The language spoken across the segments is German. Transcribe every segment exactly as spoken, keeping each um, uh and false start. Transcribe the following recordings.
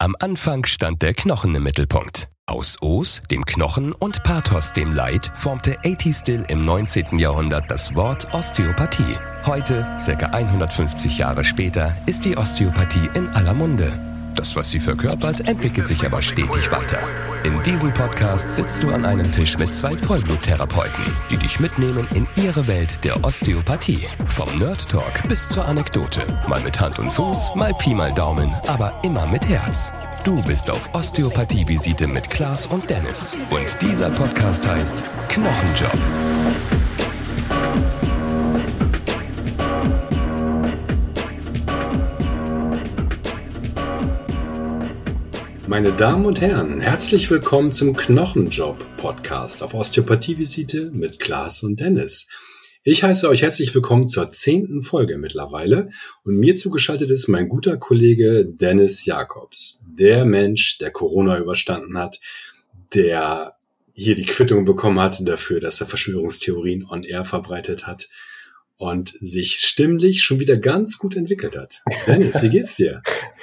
Am Anfang stand der Knochen im Mittelpunkt. Aus Os, dem Knochen, und Pathos, dem Leid, formte A T Still im neunzehnten Jahrhundert das Wort Osteopathie. Heute, circa hundertfünfzig Jahre später, ist die Osteopathie in aller Munde. Das, was sie verkörpert, entwickelt sich aber stetig weiter. In diesem Podcast sitzt du an einem Tisch mit zwei Vollbluttherapeuten, die dich mitnehmen in ihre Welt der Osteopathie. Vom Nerd Talk bis zur Anekdote. Mal mit Hand und Fuß, mal Pi mal Daumen, aber immer mit Herz. Du bist auf Osteopathie-Visite mit Klaas und Dennis. Und dieser Podcast heißt Knochenjob. Meine Damen und Herren, herzlich willkommen zum Knochenjob-Podcast auf Osteopathie-Visite mit Klaas und Dennis. Ich heiße euch herzlich willkommen zur zehnten Folge mittlerweile und mir zugeschaltet ist mein guter Kollege Dennis Jacobs, der Mensch, der Corona überstanden hat, der hier die Quittung bekommen hat dafür, dass er Verschwörungstheorien on air verbreitet hat und sich stimmlich schon wieder ganz gut entwickelt hat. Dennis, wie geht's dir?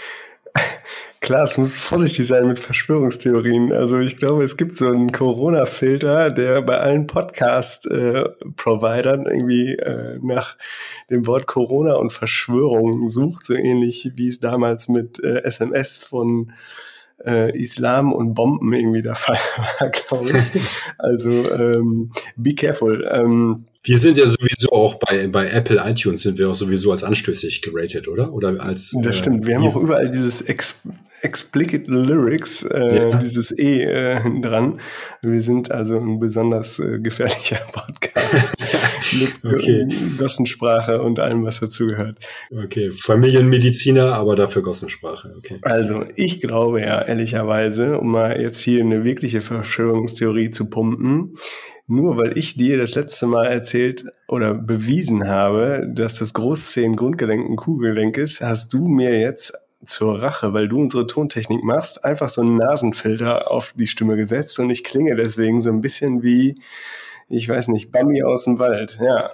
Klar, es muss vorsichtig sein mit Verschwörungstheorien. Also ich glaube, es gibt so einen Corona-Filter, der bei allen Podcast-Providern äh, irgendwie äh, nach dem Wort Corona und Verschwörung sucht, so ähnlich wie es damals mit äh, S M S von äh, Islam und Bomben irgendwie der Fall war, glaube ich. Also ähm, be careful. Ähm, Wir sind ja sowieso auch bei, bei Apple iTunes sind wir auch sowieso als anstößig geratet, oder? Oder als Das stimmt. Wir äh, haben auch überall dieses Ex- Explicit Lyrics, äh, ja. dieses E äh, dran. Wir sind also ein besonders äh, gefährlicher Podcast mit okay. Gossensprache und allem, was dazugehört. Okay, Familienmediziner, aber dafür Gossensprache. Okay. Also ich glaube ja ehrlicherweise, um mal jetzt hier eine wirkliche Verschwörungstheorie zu pumpen, nur weil ich dir das letzte Mal erzählt oder bewiesen habe, dass das Großzehen-Grundgelenk ein Kuhgelenk ist, hast du mir jetzt zur Rache, weil du unsere Tontechnik machst, einfach so einen Nasenfilter auf die Stimme gesetzt und ich klinge deswegen so ein bisschen wie, ich weiß nicht, Bambi aus dem Wald. Ja.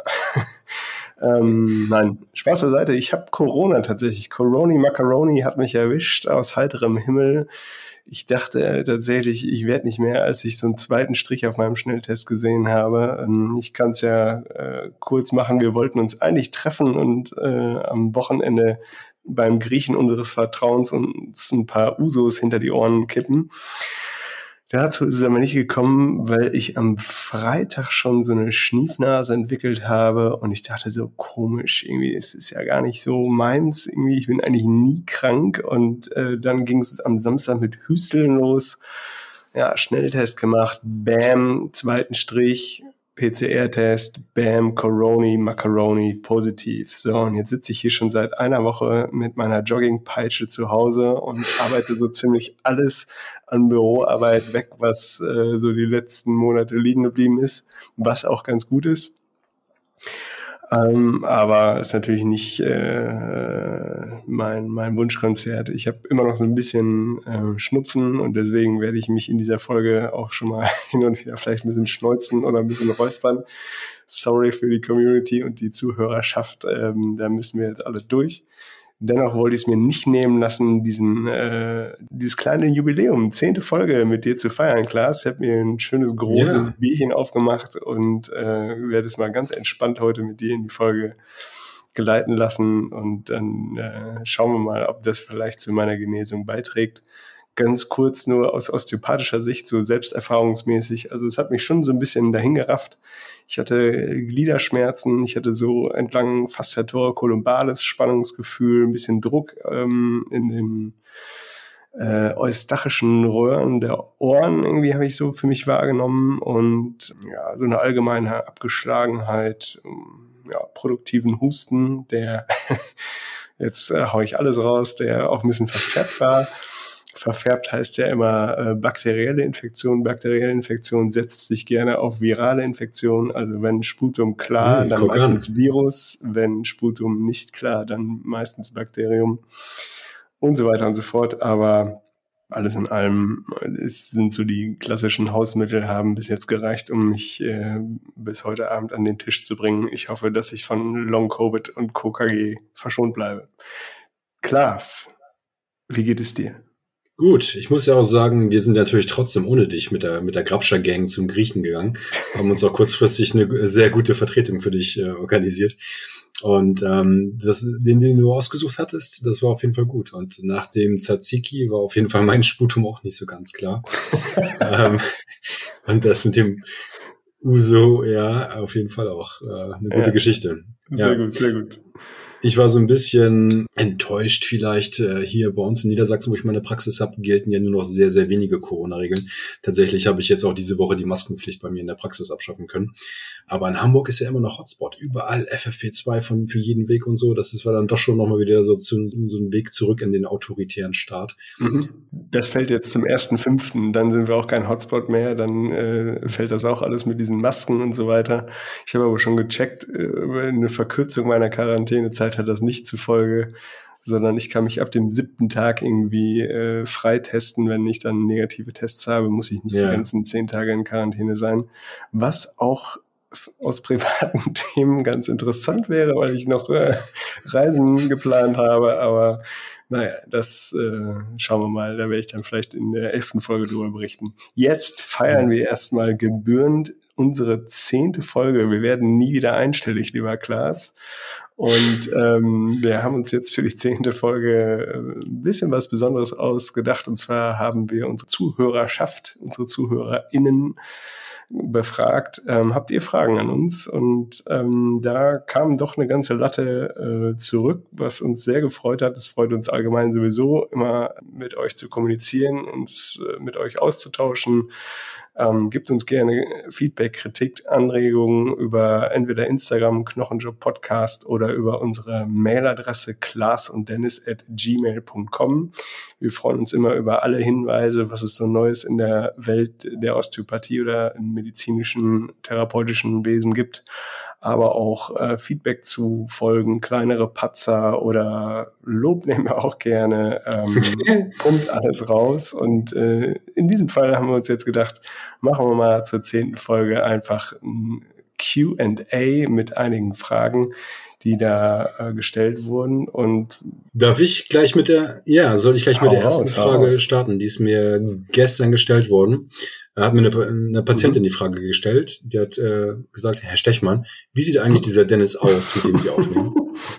ähm, nein, Spaß beiseite. Ich habe Corona tatsächlich. Coroni Macaroni hat mich erwischt aus heiterem Himmel. Ich dachte tatsächlich, ich werde nicht mehr, als ich so einen zweiten Strich auf meinem Schnelltest gesehen habe. Ich kann es ja äh, kurz machen. Wir wollten uns eigentlich treffen und äh, am Wochenende beim Griechen unseres Vertrauens uns ein paar Usos hinter die Ohren kippen. Dazu ist es aber nicht gekommen, weil ich am Freitag schon so eine Schniefnase entwickelt habe und ich dachte so, komisch, irgendwie ist es ja gar nicht so meins, irgendwie, ich bin eigentlich nie krank und äh, dann ging es am Samstag mit Hüsteln los, ja, Schnelltest gemacht, bam, zweiten Strich, P C R-Test, bam, Coroni, Macaroni, positiv. So, und jetzt sitze ich hier schon seit einer Woche mit meiner Joggingpeitsche zu Hause und arbeite so ziemlich alles an Büroarbeit weg, was äh, so die letzten Monate liegen geblieben ist, was auch ganz gut ist. Ähm, aber ist natürlich nicht äh, mein, mein Wunschkonzert. Ich habe immer noch so ein bisschen äh, Schnupfen und deswegen werde ich mich in dieser Folge auch schon mal hin und wieder vielleicht ein bisschen schneuzen oder ein bisschen räuspern. Sorry für die Community und die Zuhörerschaft, ähm, da müssen wir jetzt alle durch. Dennoch wollte ich es mir nicht nehmen lassen, diesen äh, dieses kleine Jubiläum, zehnte Folge mit dir zu feiern, Klaas. Ich habe mir ein schönes, großes ja. Bierchen aufgemacht und äh, werde es mal ganz entspannt heute mit dir in die Folge geleiten lassen. Und dann äh, schauen wir mal, ob das vielleicht zu meiner Genesung beiträgt. Ganz kurz nur aus osteopathischer Sicht, so selbsterfahrungsmäßig. Also es hat mich schon so ein bisschen dahin gerafft. Ich hatte Gliederschmerzen, ich hatte so entlang Fasciator columbalis Spannungsgefühl, ein bisschen Druck ähm, in den äh, eustachischen Röhren der Ohren, irgendwie habe ich so für mich wahrgenommen und ja, so eine allgemeine Abgeschlagenheit, ja, produktiven Husten, der jetzt äh, hau ich alles raus, der auch ein bisschen verfärbt war. Verfärbt heißt ja immer äh, bakterielle Infektion. Bakterielle Infektion setzt sich gerne auf virale Infektion. Also wenn Sputum klar, hm, dann meistens an. Virus. Wenn Sputum nicht klar, dann meistens Bakterium und so weiter und so fort. Aber alles in allem es sind so die klassischen Hausmittel, haben bis jetzt gereicht, um mich äh, bis heute Abend an den Tisch zu bringen. Ich hoffe, dass ich von Long-Covid und Co K G verschont bleibe. Klaas, wie geht es dir? Gut, ich muss ja auch sagen, wir sind natürlich trotzdem ohne dich mit der mit der Grabscher Gang zum Griechen gegangen, haben uns auch kurzfristig eine sehr gute Vertretung für dich äh, organisiert. Und ähm, das, den, den du ausgesucht hattest, das war auf jeden Fall gut. Und nach dem Tzatziki war auf jeden Fall mein Sputum auch nicht so ganz klar. ähm, und das mit dem Uso, ja, auf jeden Fall auch äh, eine gute ja, Geschichte. Sehr ja. gut, sehr gut. Ich war so ein bisschen enttäuscht vielleicht. Äh, hier bei uns in Niedersachsen, wo ich meine Praxis habe, gelten ja nur noch sehr, sehr wenige Corona-Regeln. Tatsächlich habe ich jetzt auch diese Woche die Maskenpflicht bei mir in der Praxis abschaffen können. Aber in Hamburg ist ja immer noch Hotspot. Überall F F P zwei von für jeden Weg und so. Das ist war dann doch schon nochmal wieder so, zu, so ein Weg zurück in den autoritären Staat. Mhm. Das fällt jetzt zum ersten fünften Dann sind wir auch kein Hotspot mehr. Dann äh, fällt das auch alles mit diesen Masken und so weiter. Ich habe aber schon gecheckt, äh, eine Verkürzung meiner Quarantänezeit hat das nicht zur Folge, sondern ich kann mich ab dem siebten Tag irgendwie äh, freitesten. Wenn ich dann negative Tests habe, muss ich nicht ja. die ganzen zehn Tage in Quarantäne sein. Was auch aus privaten Themen ganz interessant wäre, weil ich noch äh, Reisen geplant habe, aber naja, das äh, schauen wir mal, da werde ich dann vielleicht in der elften Folge drüber berichten. Jetzt feiern wir erstmal gebührend unsere zehnte Folge. Wir werden nie wieder einstellig, lieber Klaas. Und ähm, wir haben uns jetzt für die zehnte Folge ein bisschen was Besonderes ausgedacht. Und zwar haben wir unsere Zuhörerschaft, unsere ZuhörerInnen befragt, ähm, habt ihr Fragen an uns? Und ähm, da kam doch eine ganze Latte äh, zurück, was uns sehr gefreut hat. Es freut uns allgemein sowieso, immer mit euch zu kommunizieren, uns äh, mit euch auszutauschen. Ähm, gebt uns gerne Feedback, Kritik, Anregungen über entweder Instagram, Knochenjob Podcast oder über unsere Mailadresse klaas und dennis at gmail punkt com. Wir freuen uns immer über alle Hinweise, was es so Neues in der Welt der Osteopathie oder im medizinischen, therapeutischen Wesen gibt. Aber auch äh, Feedback zu Folgen, kleinere Patzer oder Lob nehmen wir auch gerne. Ähm, pumpt alles raus. Und äh, in diesem Fall haben wir uns jetzt gedacht, machen wir mal zur zehnten Folge einfach ein Q and A mit einigen Fragen, die da äh, gestellt wurden. Und darf ich gleich mit der, ja, soll ich gleich mit der ersten raus, Frage raus. starten? Die ist mir gestern gestellt worden. Da hat mir eine, eine Patientin mhm. die Frage gestellt. Die hat äh, gesagt, Herr Stechmann, wie sieht eigentlich dieser Dennis aus, mit dem Sie aufnehmen?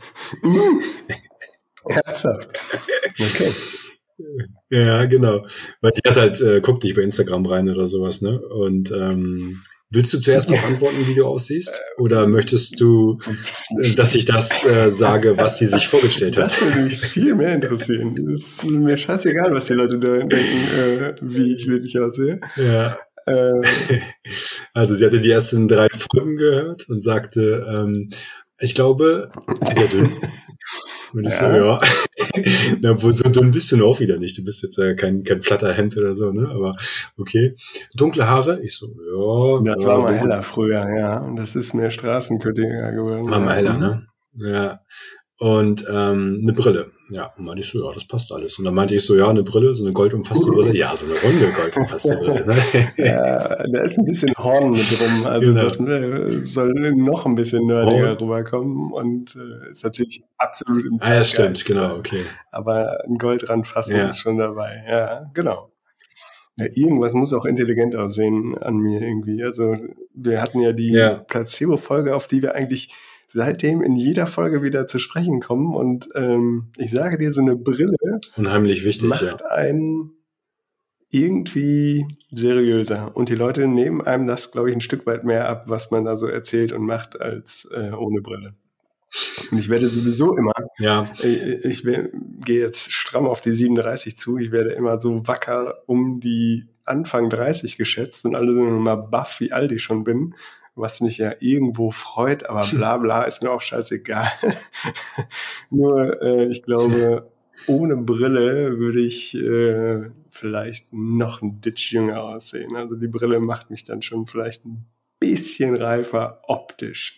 Ernsthaft? Okay. Ja, genau. Weil die hat halt, äh, guckt nicht bei Instagram rein oder sowas, ne? Und ähm, willst du zuerst darauf antworten, wie du aussiehst? Oder möchtest du, äh, dass ich das äh, sage, was sie sich vorgestellt hat? Das würde mich viel mehr interessieren. Es ist mir scheißegal, was die Leute da denken, äh, wie ich wirklich aussehe. Ja. Äh, also sie hatte die ersten drei Folgen gehört und sagte, ähm, ich glaube, sehr dünn. Und ich ja. so, ja. Na, wohl so dünn bist du noch auch wieder nicht. Du bist jetzt ja kein, kein Flatterhemd oder so, ne? Aber okay. Dunkle Haare? Ich so, ja. Das ja, war mal heller früher, ja. Und das ist mir Straßenköttinger geworden. War mal heller, ne? Ja. Und ähm, eine Brille. Ja, und meinte ich so, ja, das passt alles. Und dann meinte ich so, ja, eine Brille, so eine goldumfasste Brille. Ja, so eine runde goldumfasste Brille. Ne? Ja, da ist ein bisschen Horn mit drum. Also genau. Das äh, soll noch ein bisschen nerdiger Horn. Rüberkommen. Und äh, ist natürlich absolut im Zeitgeist. Ah, ja, stimmt, genau, okay. Aber ein Goldrandfassung ja. ist schon dabei. Ja, genau. Ja, irgendwas muss auch intelligent aussehen an mir irgendwie. Also wir hatten ja die ja. Placebo-Folge, auf die wir eigentlich seitdem in jeder Folge wieder zu sprechen kommen. Und ähm, ich sage dir, so eine Brille unheimlich wichtig, macht ja. einen irgendwie seriöser. Und die Leute nehmen einem das, glaube ich, ein Stück weit mehr ab, was man da so erzählt und macht, als äh, ohne Brille. Und ich werde sowieso immer, ja. ich, ich will, gehe jetzt stramm auf die siebenunddreißig zu, ich werde immer so wacker um die Anfang dreißig geschätzt und alle sind immer baff, wie alt ich schon bin. Was mich ja irgendwo freut, aber bla bla ist mir auch scheißegal. Nur, äh, ich glaube, ohne Brille würde ich äh, vielleicht noch ein Ditch jünger aussehen. Also die Brille macht mich dann schon vielleicht ein bisschen reifer optisch.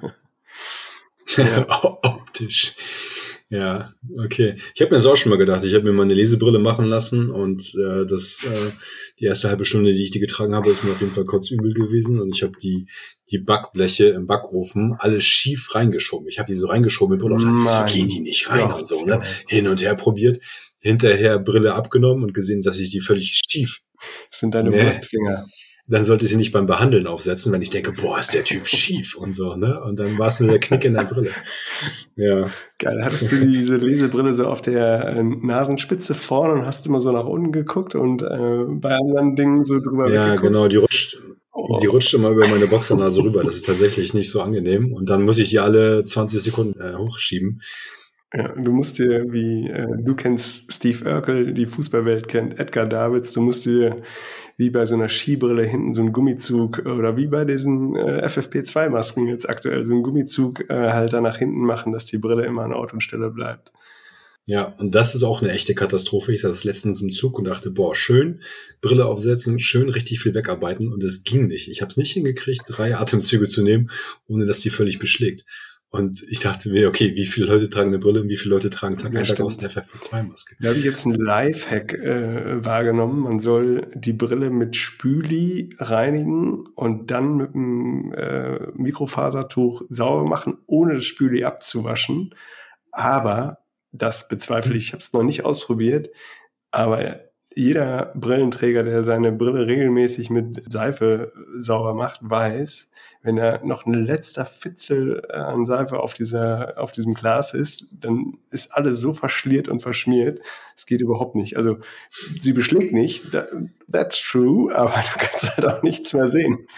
Ja. Optisch. Ja, okay. Ich habe mir das auch schon mal gedacht. Ich habe mir mal eine Lesebrille machen lassen und äh, das äh, die erste halbe Stunde, die ich die getragen habe, ist mir auf jeden Fall kotzübel gewesen und ich habe die die Backbleche im Backofen alle schief reingeschoben. Ich habe die so reingeschoben mit Brille auf, so gehen die nicht rein und so, ne? Hin und her probiert. hinterher Brille abgenommen und gesehen, dass ich die völlig schief. Das sind deine Nee. Brustfinger. Dann sollte ich sie nicht beim Behandeln aufsetzen, wenn ich denke, boah, ist der Typ schief und so, ne? Und dann war es nur der Knick in der Brille. Ja. Geil. Hattest du diese Lesebrille so auf der äh, Nasenspitze vorne und hast immer so nach unten geguckt und äh, bei anderen Dingen so drüber Ja, weggeguckt? genau, die rutscht, Oh. die rutscht immer über meine Boxernase rüber. Das ist tatsächlich nicht so angenehm. Und dann muss ich die alle zwanzig Sekunden äh, hochschieben. Ja, du musst dir, wie äh, du kennst Steve Urkel, die Fußballwelt kennt Edgar Davids, du musst dir wie bei so einer Skibrille hinten so einen Gummizug oder wie bei diesen äh, F F P zwei Masken jetzt aktuell so einen Gummizughalter äh, nach hinten machen, dass die Brille immer an Ort und Stelle bleibt. Ja, und das ist auch eine echte Katastrophe. Ich saß letztens im Zug und dachte, boah, schön, Brille aufsetzen, schön richtig viel wegarbeiten. Und es ging nicht. Ich habe es nicht hingekriegt, drei Atemzüge zu nehmen, ohne dass die völlig beschlägt. Und ich dachte mir, okay, wie viele Leute tragen eine Brille und wie viele Leute tragen Tag Ja, ein Tag stimmt. aus der F F P zwei Maske? Da habe ich jetzt einen Lifehack äh, wahrgenommen. Man soll die Brille mit Spüli reinigen und dann mit einem äh, Mikrofasertuch sauber machen, ohne das Spüli abzuwaschen. Aber das bezweifle ich. Ich habe es noch nicht ausprobiert. Aber jeder Brillenträger, der seine Brille regelmäßig mit Seife sauber macht, weiß, wenn da noch ein letzter Fitzel an Seife auf dieser, auf diesem Glas ist, dann ist alles so verschliert und verschmiert. Es geht überhaupt nicht. Also, sie beschlägt nicht. That's true. Aber du kannst halt auch nichts mehr sehen.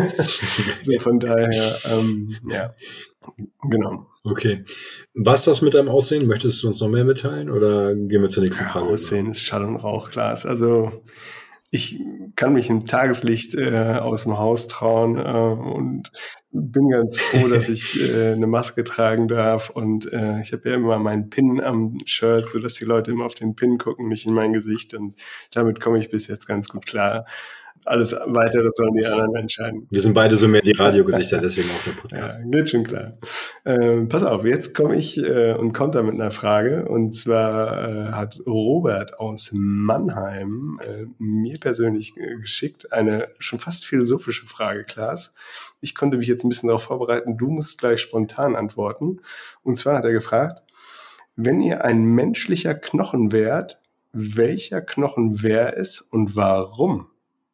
So, von daher, ähm, ja. Genau. Okay. Was das mit deinem Aussehen? Möchtest du uns noch mehr mitteilen oder gehen wir zur nächsten Ja, Frage? Aussehen ist Schall- und Rauchglas. Also ich kann mich im Tageslicht äh, aus dem Haus trauen äh, und bin ganz froh, dass ich äh, eine Maske tragen darf. Und äh, ich habe ja immer meinen Pin am Shirt, sodass die Leute immer auf den Pin gucken, nicht in mein Gesicht. Und damit komme ich bis jetzt ganz gut klar. Alles Weitere sollen die anderen entscheiden. Wir sind beide so mehr die Radiogesichter, deswegen auch der Podcast. Ja, geht schon klar. Ähm, pass auf, jetzt komme ich äh, und konter mit einer Frage. Und zwar äh, hat Robert aus Mannheim äh, mir persönlich äh, geschickt eine schon fast philosophische Frage, Klaas. Ich konnte mich jetzt ein bisschen darauf vorbereiten. Du musst gleich spontan antworten. Und zwar hat er gefragt, wenn ihr ein menschlicher Knochen wärt, welcher Knochen wäre es und warum?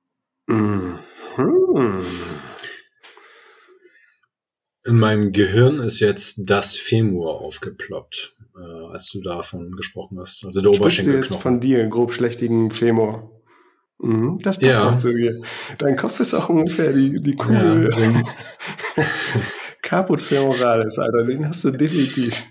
Mhm. In meinem Gehirn ist jetzt das Femur aufgeploppt, äh, als du davon gesprochen hast. Also der Sprichst du jetzt Oberschenkelknochen. von dir, grobschlächtigen Femur? Mhm, das passt Ja. auch zu dir. Dein Kopf ist auch ungefähr die, die Kugel. Ja, so ein- Caput femoralis, Alter, den hast du definitiv.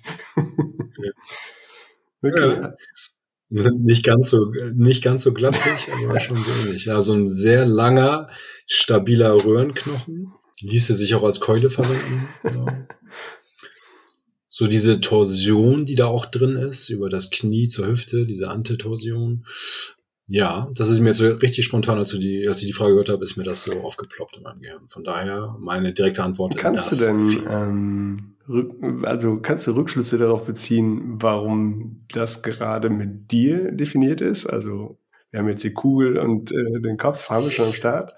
Okay. Ja. Nicht ganz so, nicht ganz so glatzig, aber schon so ähnlich. Ja, so ein sehr langer, stabiler Röhrenknochen. Ließe sich auch als Keule verwenden. Ja. So diese Torsion, die da auch drin ist, über das Knie zur Hüfte, diese Antetorsion. Ja, das ist mir jetzt so richtig spontan, als, du die, als ich die Frage gehört habe, ist mir das so aufgeploppt in meinem Gehirn. Von daher meine direkte Antwort ist Kannst das. du denn, ähm, rück, also kannst du Rückschlüsse darauf beziehen, warum das gerade mit dir definiert ist? Also wir haben jetzt die Kugel und äh, den Kopf, haben wir schon am Start.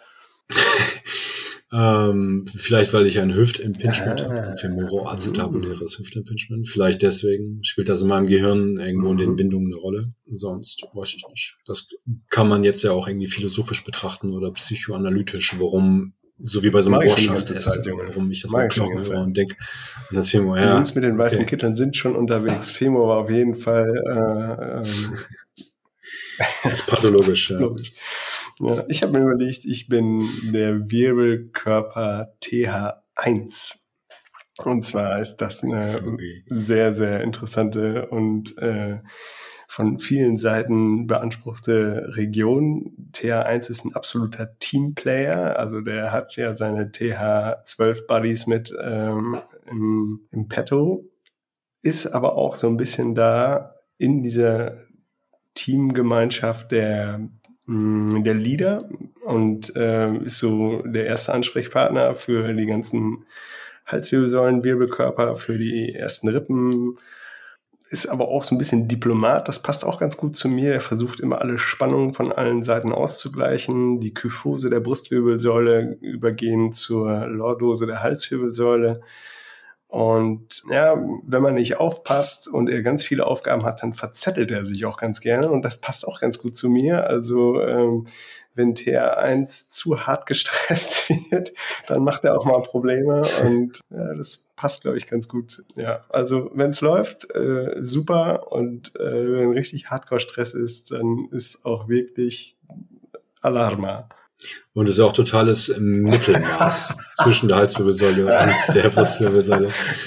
Ähm, vielleicht, weil ich ein Hüftimpingement Ah. habe, ein femoroacetabuläres Hüftimpingement. Vielleicht deswegen spielt das in meinem Gehirn irgendwo in den Windungen eine Rolle. Sonst weiß ich nicht. Das kann man jetzt ja auch irgendwie philosophisch betrachten oder psychoanalytisch, warum, so wie bei so einem Mag ich schon die Rohrschacht ganze ist, Zeit, Junge. warum ich das Mag mal ich schon die Knochen ganze höre Zeit. und denke an das Femur. Die Ja, Jungs mit den weißen okay. Kitteln sind schon unterwegs. Femur war auf jeden Fall äh, ähm, Das ist pathologisch, ja. logisch. Ja, ich habe mir überlegt, ich bin der Wirbelkörper T H eins. Und zwar ist das eine Okay. sehr, sehr interessante und äh, von vielen Seiten beanspruchte Region. T H eins ist ein absoluter Teamplayer. Also der hat ja seine T H zwölf Buddies mit ähm, im, im Petto, ist aber auch so ein bisschen da in dieser Teamgemeinschaft der der Leader und äh, ist so der erste Ansprechpartner für die ganzen Halswirbelsäulen, Wirbelkörper, für die ersten Rippen, ist aber auch so ein bisschen Diplomat, das passt auch ganz gut zu mir, der versucht immer alle Spannungen von allen Seiten auszugleichen, die Kyphose der Brustwirbelsäule übergehen zur Lordose der Halswirbelsäule Und ja, wenn man nicht aufpasst und er ganz viele Aufgaben hat, dann verzettelt er sich auch ganz gerne. Und das passt auch ganz gut zu mir. Also ähm, wenn T H eins zu hart gestresst wird, dann macht er auch mal Probleme. Und ja, das passt, glaube ich, ganz gut. Ja, also wenn es läuft, äh, super. Und äh, wenn richtig Hardcore-Stress ist, dann ist auch wirklich Alarma. Und es ist auch totales Mittelmaß zwischen der Halswirbelsäule und der Brustwirbelsäule.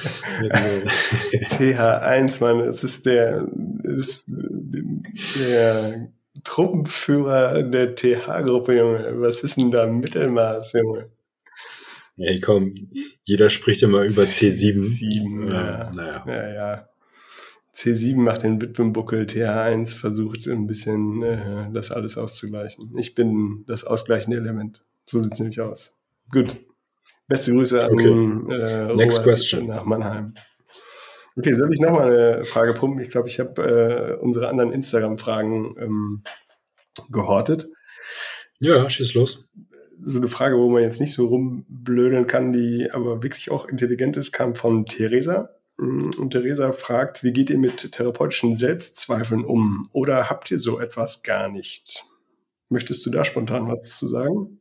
T H eins, Mann, es ist der, ist der Truppenführer der T H-Gruppe, Junge. Was ist denn da Mittelmaß, Junge? Ey, komm, jeder spricht immer über C sieben. C sieben, ja. Naja. Ja, ja. C sieben macht den Witwenbuckel, T H eins versucht ein bisschen äh, das alles auszugleichen. Ich bin das ausgleichende Element. So sieht es nämlich aus. Gut. Beste Grüße an okay. äh, Next Robert question. nach Mannheim. Okay, soll ich nochmal eine Frage pumpen? Ich glaube, ich habe äh, unsere anderen Instagram-Fragen ähm, gehortet. Ja, schieß los. So eine Frage, wo man jetzt nicht so rumblödeln kann, die aber wirklich auch intelligent ist, kam von Theresa. Und Theresa fragt, wie geht ihr mit therapeutischen Selbstzweifeln um? Oder habt ihr so etwas gar nicht? Möchtest du da spontan was zu sagen?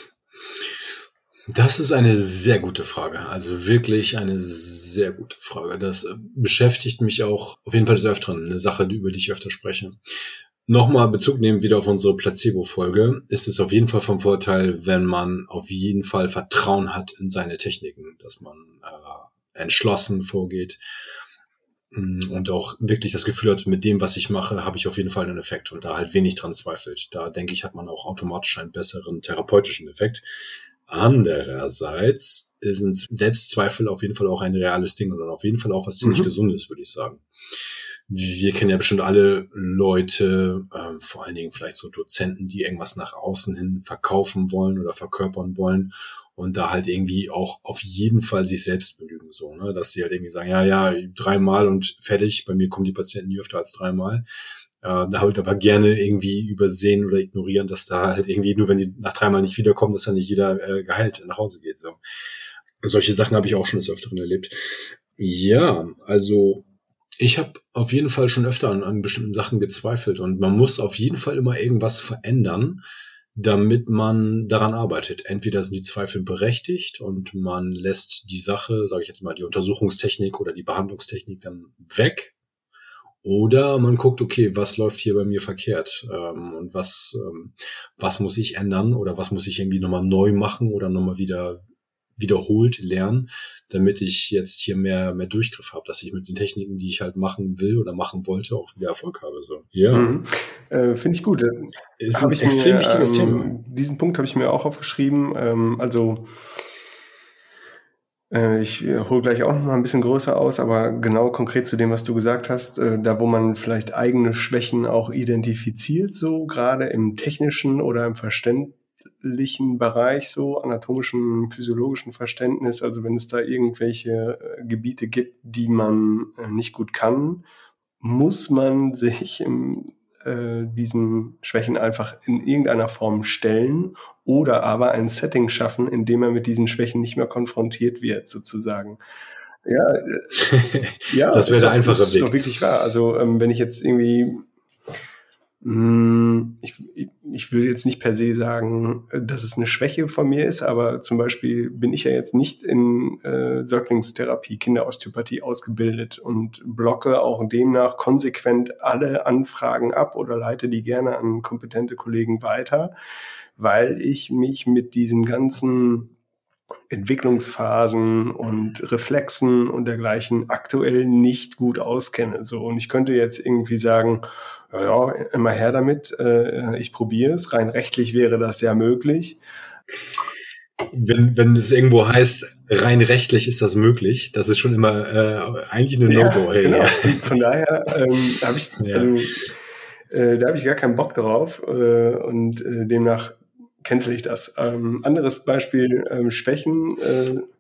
Das ist eine sehr gute Frage. Also wirklich eine sehr gute Frage. Das beschäftigt mich auch auf jeden Fall des Öfteren. Eine Sache, über die ich öfter spreche. Nochmal Bezug nehmen wieder auf unsere Placebo-Folge. Ist es auf jeden Fall vom Vorteil, wenn man auf jeden Fall Vertrauen hat in seine Techniken, dass man äh, entschlossen vorgeht und auch wirklich das Gefühl hat, mit dem, was ich mache, habe ich auf jeden Fall einen Effekt und da halt wenig dran zweifelt. Da denke ich, hat man auch automatisch einen besseren therapeutischen Effekt. Andererseits sind Selbstzweifel auf jeden Fall auch ein reales Ding und auf jeden Fall auch was ziemlich mhm. Gesundes, würde ich sagen. Wir kennen ja bestimmt alle Leute, ähm, vor allen Dingen vielleicht so Dozenten, die irgendwas nach außen hin verkaufen wollen oder verkörpern wollen und da halt irgendwie auch auf jeden Fall sich selbst belügen, so, ne, dass sie halt irgendwie sagen, ja, ja, dreimal und fertig, bei mir kommen die Patienten nie öfter als dreimal. Äh, da halt aber gerne irgendwie übersehen oder ignorieren, dass da halt irgendwie, nur wenn die nach dreimal nicht wiederkommen, dass dann nicht jeder äh, geheilt nach Hause geht, so. Solche Sachen habe ich auch schon des Öfteren erlebt. Ja, also ich habe auf jeden Fall schon öfter an, an bestimmten Sachen gezweifelt und man muss auf jeden Fall immer irgendwas verändern, damit man daran arbeitet. Entweder sind die Zweifel berechtigt und man lässt die Sache, sage ich jetzt mal, die Untersuchungstechnik oder die Behandlungstechnik dann weg. Oder man guckt, okay, was läuft hier bei mir verkehrt ähm, und was ähm, was muss ich ändern oder was muss ich irgendwie nochmal neu machen oder nochmal wieder wiederholt lernen, damit ich jetzt hier mehr mehr Durchgriff habe, dass ich mit den Techniken, die ich halt machen will oder machen wollte, auch wieder Erfolg habe. So, ja, mhm. äh, finde ich gut. Ist ein extrem mir, wichtiges ähm, Thema. Diesen Punkt habe ich mir auch aufgeschrieben. Ähm, also äh, ich hole gleich auch noch mal ein bisschen größer aus, aber genau konkret zu dem, was du gesagt hast, äh, da wo man vielleicht eigene Schwächen auch identifiziert, so gerade im technischen oder im Verständnis Bereich, so anatomischen, physiologischen Verständnis, also wenn es da irgendwelche äh, Gebiete gibt, die man äh, nicht gut kann, muss man sich im, äh, diesen Schwächen einfach in irgendeiner Form stellen oder aber ein Setting schaffen, in dem man mit diesen Schwächen nicht mehr konfrontiert wird, sozusagen. Ja, äh, ja das wäre der einfache ist Weg. doch wirklich wahr. Also ähm, wenn ich jetzt irgendwie Ich, ich würde jetzt nicht per se sagen, dass es eine Schwäche von mir ist, aber zum Beispiel bin ich ja jetzt nicht in äh, Säuglingstherapie, Kinderosteopathie ausgebildet und blocke auch demnach konsequent alle Anfragen ab oder leite die gerne an kompetente Kollegen weiter, weil ich mich mit diesen ganzen Entwicklungsphasen und Reflexen und dergleichen aktuell nicht gut auskenne. So, und ich könnte jetzt irgendwie sagen, ja, ja immer her damit, äh, ich probiere es. Rein rechtlich wäre das ja möglich. Wenn, wenn es irgendwo heißt, rein rechtlich ist das möglich, das ist schon immer äh, eigentlich eine ja, No-Go. Hey, genau. ja. Von daher ähm, habe ich, ja. also äh, da habe ich gar keinen Bock drauf äh, und äh, demnach cancel ich das. Ähm, anderes Beispiel, ähm, Schwächen. Äh,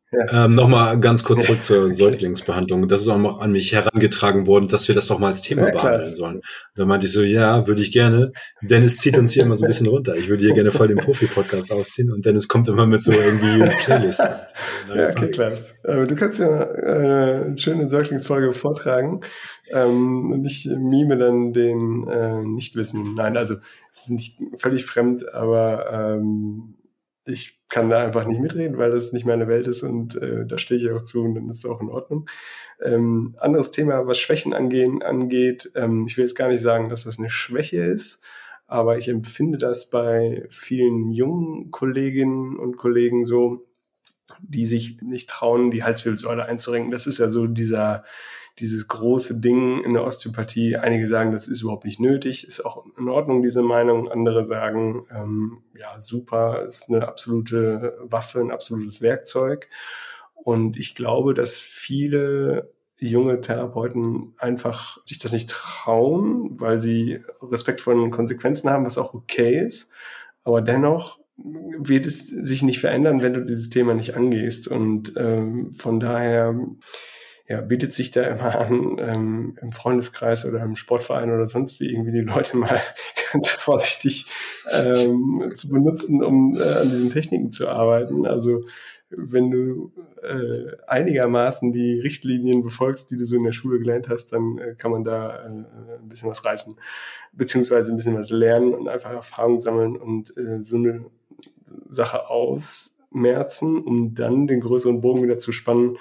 Ja. Ähm, Nochmal ganz kurz zurück zur okay. Säuglingsbehandlung. Das ist auch mal an mich herangetragen worden, dass wir das doch mal als Thema ja, behandeln sollen. Da meinte ich so, ja, würde ich gerne. Dennis zieht uns hier immer so ein bisschen runter. Ich würde hier gerne voll den Profi-Podcast aufziehen und Dennis kommt immer mit so irgendwie Playlisten. Ja, okay, klasse. Du kannst ja eine schöne Säuglingsfolge vortragen ähm, und ich mime dann den äh, Nichtwissen. Nein, also es ist nicht völlig fremd, aber ähm, ich kann da einfach nicht mitreden, weil das nicht meine Welt ist und äh, da stehe ich auch zu und dann ist es auch in Ordnung. Ähm, anderes Thema, was Schwächen angehen, angeht, ähm, ich will jetzt gar nicht sagen, dass das eine Schwäche ist, aber ich empfinde das bei vielen jungen Kolleginnen und Kollegen so, die sich nicht trauen, die Halswirbelsäule einzurenken. Das ist ja so dieser dieses große Ding in der Osteopathie. Einige sagen, das ist überhaupt nicht nötig, ist auch in Ordnung, diese Meinung. Andere sagen, ähm, ja, super, ist eine absolute Waffe, ein absolutes Werkzeug. Und ich glaube, dass viele junge Therapeuten einfach sich das nicht trauen, weil sie Respekt vor den Konsequenzen haben, was auch okay ist. Aber dennoch wird es sich nicht verändern, wenn du dieses Thema nicht angehst. Und ähm, von daher ja, bietet sich da immer an, ähm, im Freundeskreis oder im Sportverein oder sonst wie irgendwie die Leute mal ganz vorsichtig ähm, zu benutzen, um äh, an diesen Techniken zu arbeiten. Also wenn du äh, einigermaßen die Richtlinien befolgst, die du so in der Schule gelernt hast, dann äh, kann man da äh, ein bisschen was reißen, beziehungsweise ein bisschen was lernen und einfach Erfahrung sammeln und äh, so eine Sache ausmerzen, um dann den größeren Bogen wieder zu spannen,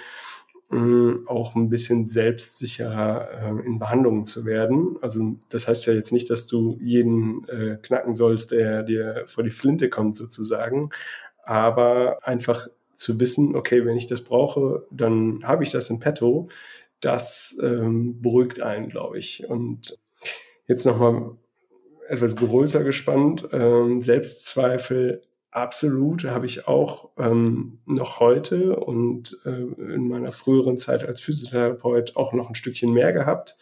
auch ein bisschen selbstsicherer äh, in Behandlungen zu werden. Also das heißt ja jetzt nicht, dass du jeden äh, knacken sollst, der dir vor die Flinte kommt sozusagen, aber einfach zu wissen, okay, wenn ich das brauche, dann habe ich das in petto. Das ähm, beruhigt einen, glaube ich. Und jetzt nochmal etwas größer gespannt, ähm, Selbstzweifel absolut, habe ich auch ähm, noch heute und äh, in meiner früheren Zeit als Physiotherapeut auch noch ein Stückchen mehr gehabt.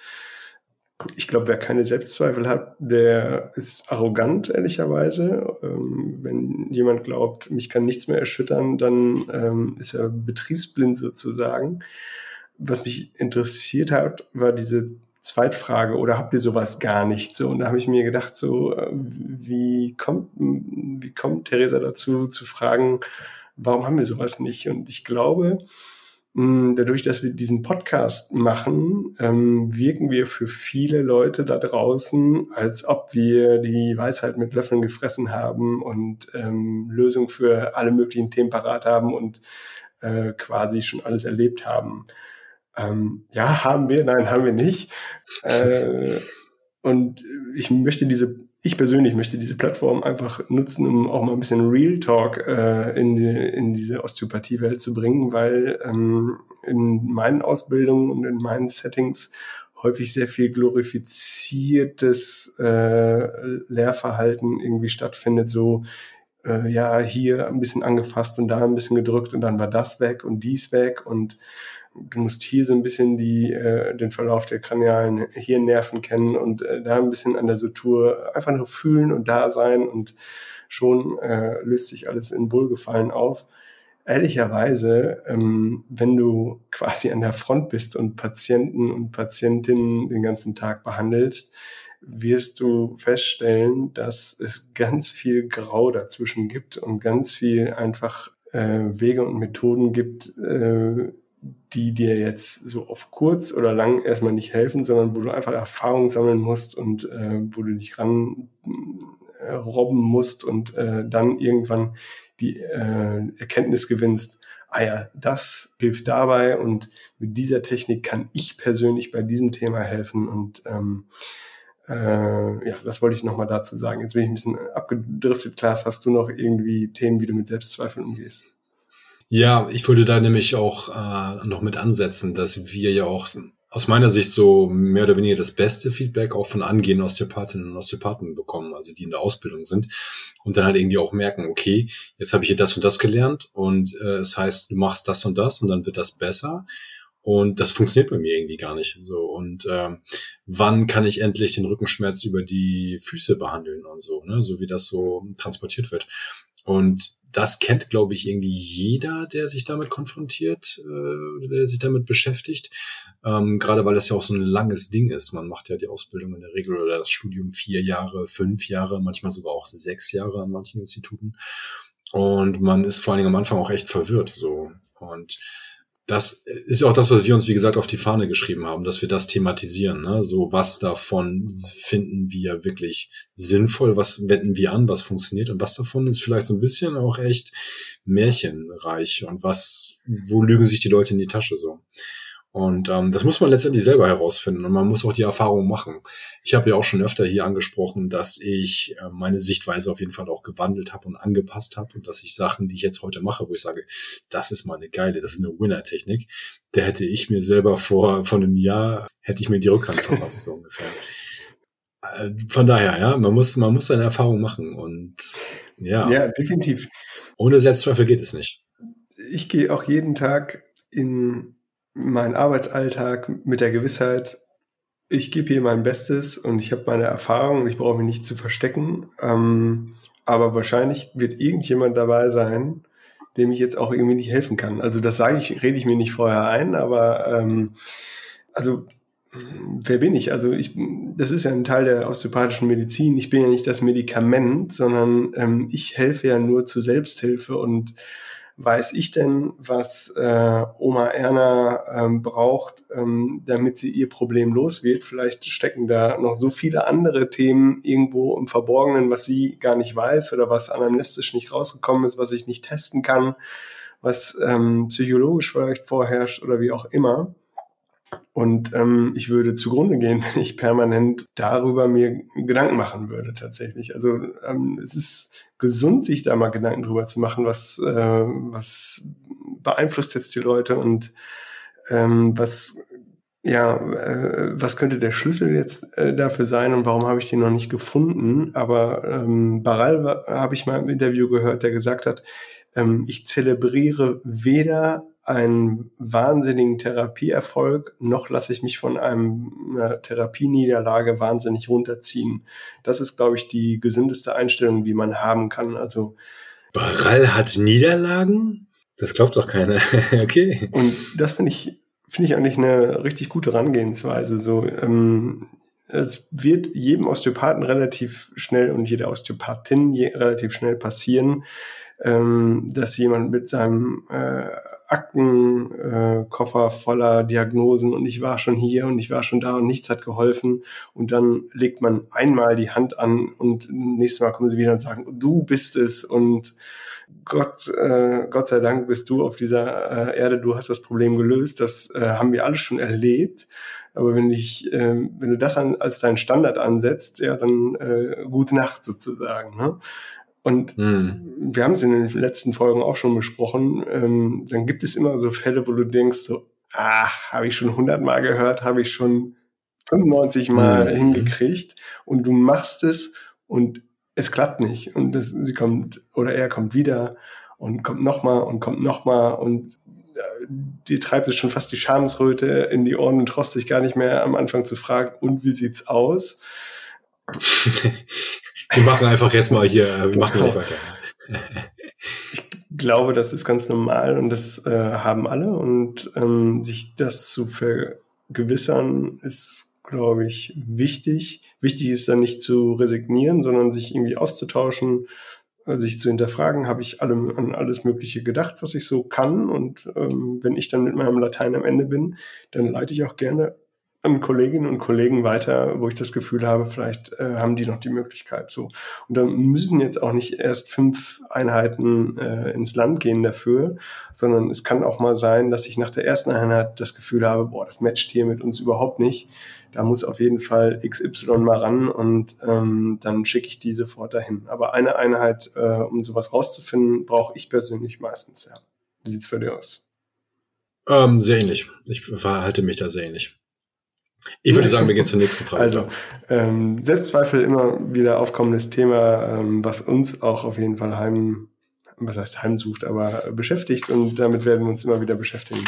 Ich glaube, wer keine Selbstzweifel hat, der ist arrogant, ehrlicherweise. Ähm, wenn jemand glaubt, mich kann nichts mehr erschüttern, dann ähm, ist er betriebsblind sozusagen. Was mich interessiert hat, war diese Zweitfrage, oder habt ihr sowas gar nicht? So, und da habe ich mir gedacht, so, wie kommt, wie kommt Theresa dazu, zu fragen, warum haben wir sowas nicht? Und ich glaube, dadurch, dass wir diesen Podcast machen, wirken wir für viele Leute da draußen, als ob wir die Weisheit mit Löffeln gefressen haben und ähm, Lösungen für alle möglichen Themen parat haben und äh, quasi schon alles erlebt haben. Ähm, ja, haben wir, nein, haben wir nicht. Äh, und ich möchte diese, ich persönlich möchte diese Plattform einfach nutzen, um auch mal ein bisschen Real Talk äh, in, die, in diese Osteopathie-Welt zu bringen, weil ähm, in meinen Ausbildungen und in meinen Settings häufig sehr viel glorifiziertes äh, Lehrverhalten irgendwie stattfindet, so äh, ja, hier ein bisschen angefasst und da ein bisschen gedrückt und dann war das weg und dies weg und du musst hier so ein bisschen die, äh, den Verlauf der kranialen Hirnnerven kennen und äh, da ein bisschen an der Sutur einfach nur fühlen und da sein und schon äh, löst sich alles in Wohlgefallen auf. Ehrlicherweise, ähm, wenn du quasi an der Front bist und Patienten und Patientinnen den ganzen Tag behandelst, wirst du feststellen, dass es ganz viel Grau dazwischen gibt und ganz viel einfach äh, Wege und Methoden gibt, äh, die dir jetzt so auf kurz oder lang erstmal nicht helfen, sondern wo du einfach Erfahrung sammeln musst und äh, wo du dich ran äh, robben musst und äh, dann irgendwann die äh, Erkenntnis gewinnst, ah ja, das hilft dabei und mit dieser Technik kann ich persönlich bei diesem Thema helfen und ähm, äh, ja, das wollte ich nochmal dazu sagen. Jetzt bin ich ein bisschen abgedriftet. Klaas, hast du noch irgendwie Themen, wie du mit Selbstzweifeln umgehst? Ja, ich würde da nämlich auch äh, noch mit ansetzen, dass wir ja auch aus meiner Sicht so mehr oder weniger das beste Feedback auch von angehenden Osteopathinnen und Osteopathen bekommen, also die in der Ausbildung sind und dann halt irgendwie auch merken, okay, jetzt habe ich hier das und das gelernt und äh, es heißt, du machst das und das und dann wird das besser. Und das funktioniert bei mir irgendwie gar nicht. So und ähm, wann kann ich endlich den Rückenschmerz über die Füße behandeln und so, ne, so wie das so transportiert wird. Und das kennt, glaube ich, irgendwie jeder, der sich damit konfrontiert, äh, der sich damit beschäftigt. Ähm, gerade weil das ja auch so ein langes Ding ist. Man macht ja die Ausbildung in der Regel oder das Studium vier Jahre, fünf Jahre, manchmal sogar auch sechs Jahre an manchen Instituten. Und man ist vor allen Dingen am Anfang auch echt verwirrt. So. Und das ist ja auch das, was wir uns, wie gesagt, auf die Fahne geschrieben haben, dass wir das thematisieren. Ne? So, was davon finden wir wirklich sinnvoll, was wenden wir an, was funktioniert und was davon ist vielleicht so ein bisschen auch echt märchenreich und was, wo lügen sich die Leute in die Tasche so. Und ähm, das muss man letztendlich selber herausfinden und man muss auch die Erfahrung machen. Ich habe ja auch schon öfter hier angesprochen, dass ich äh, meine Sichtweise auf jeden Fall auch gewandelt habe und angepasst habe und dass ich Sachen, die ich jetzt heute mache, wo ich sage, das ist mal eine geile, das ist eine Winner-Technik, der hätte ich mir selber vor vor einem Jahr, hätte ich mir die Rückhand verpasst, so ungefähr. Äh, von daher, ja, man muss man muss seine Erfahrung machen und ja. Ja, definitiv. Ohne Selbstzweifel geht es nicht. Ich gehe auch jeden Tag in meinen Arbeitsalltag mit der Gewissheit, ich gebe hier mein Bestes und ich habe meine Erfahrung und ich brauche mich nicht zu verstecken. Ähm, aber wahrscheinlich wird irgendjemand dabei sein, dem ich jetzt auch irgendwie nicht helfen kann. Also das sage ich, rede ich mir nicht vorher ein, aber ähm, also wer bin ich? Also ich, das ist ja ein Teil der osteopathischen Medizin. Ich bin ja nicht das Medikament, sondern ähm, ich helfe ja nur zur Selbsthilfe. Und weiß ich denn, was äh, Oma Erna ähm, braucht, ähm, damit sie ihr Problem los wird? Vielleicht stecken da noch so viele andere Themen irgendwo im Verborgenen, was sie gar nicht weiß oder was anamnestisch nicht rausgekommen ist, was ich nicht testen kann, was ähm, psychologisch vielleicht vorherrscht oder wie auch immer. Und ähm, ich würde zugrunde gehen, wenn ich permanent darüber mir Gedanken machen würde tatsächlich. Also ähm, es ist gesund, sich da mal Gedanken drüber zu machen, was, äh, was beeinflusst jetzt die Leute und ähm, was, ja, äh, was könnte der Schlüssel jetzt äh, dafür sein und warum habe ich den noch nicht gefunden. Aber ähm, Baral habe ich mal im Interview gehört, der gesagt hat, ähm, ich zelebriere weder einen wahnsinnigen Therapieerfolg, noch lasse ich mich von einem, einer Therapieniederlage wahnsinnig runterziehen. Das ist, glaube ich, die gesündeste Einstellung, die man haben kann. Also Baral hat Niederlagen? Das glaubt doch keiner. Okay. Und das finde ich, finde ich eigentlich eine richtig gute Herangehensweise. So, ähm, es wird jedem Osteopathen relativ schnell und jeder Osteopathin je, relativ schnell passieren, ähm, dass jemand mit seinem äh, Aktenkoffer äh, voller Diagnosen und ich war schon hier und ich war schon da und nichts hat geholfen und dann legt man einmal die Hand an und nächstes Mal kommen sie wieder und sagen, du bist es und Gott, äh, Gott sei Dank bist du auf dieser äh, Erde, du hast das Problem gelöst, das äh, haben wir alle schon erlebt, aber wenn ich, äh, wenn du das an, als deinen Standard ansetzt, ja dann äh, gute Nacht sozusagen, ne? Und hm. wir haben es in den letzten Folgen auch schon besprochen, ähm, dann gibt es immer so Fälle, wo du denkst so, ach, habe ich schon hundertmal gehört, habe ich schon fünfundneunzig Mal hm. hingekriegt und du machst es und es klappt nicht und das, sie kommt oder er kommt wieder und kommt nochmal und kommt nochmal und äh, dir treibt es schon fast die Schamesröte in die Ohren und traust dich gar nicht mehr am Anfang zu fragen, und wie sieht's aus? Wir machen einfach jetzt mal hier, wir genau. machen gleich weiter. Ich glaube, das ist ganz normal und das äh, haben alle und ähm, sich das zu vergewissern ist, glaube ich, wichtig. Wichtig ist dann nicht zu resignieren, sondern sich irgendwie auszutauschen, äh, sich zu hinterfragen, habe ich alle, an alles Mögliche gedacht, was ich so kann und ähm, wenn ich dann mit meinem Latein am Ende bin, dann leite ich auch gerne an Kolleginnen und Kollegen weiter, wo ich das Gefühl habe, vielleicht äh, haben die noch die Möglichkeit so. Und dann müssen jetzt auch nicht erst fünf Einheiten äh, ins Land gehen dafür, sondern es kann auch mal sein, dass ich nach der ersten Einheit das Gefühl habe, boah, das matcht hier mit uns überhaupt nicht. Da muss auf jeden Fall X Y mal ran und ähm, dann schicke ich die sofort dahin. Aber eine Einheit, äh, um sowas rauszufinden, brauche ich persönlich meistens, ja. Wie sieht's für dich aus? Ähm, sehr ähnlich. Ich verhalte mich da sehr ähnlich. Ich würde sagen, wir gehen zur nächsten Frage. Also, ähm, Selbstzweifel immer wieder aufkommendes Thema, ähm, was uns auch auf jeden Fall heim, was heißt heimsucht, aber beschäftigt und damit werden wir uns immer wieder beschäftigen.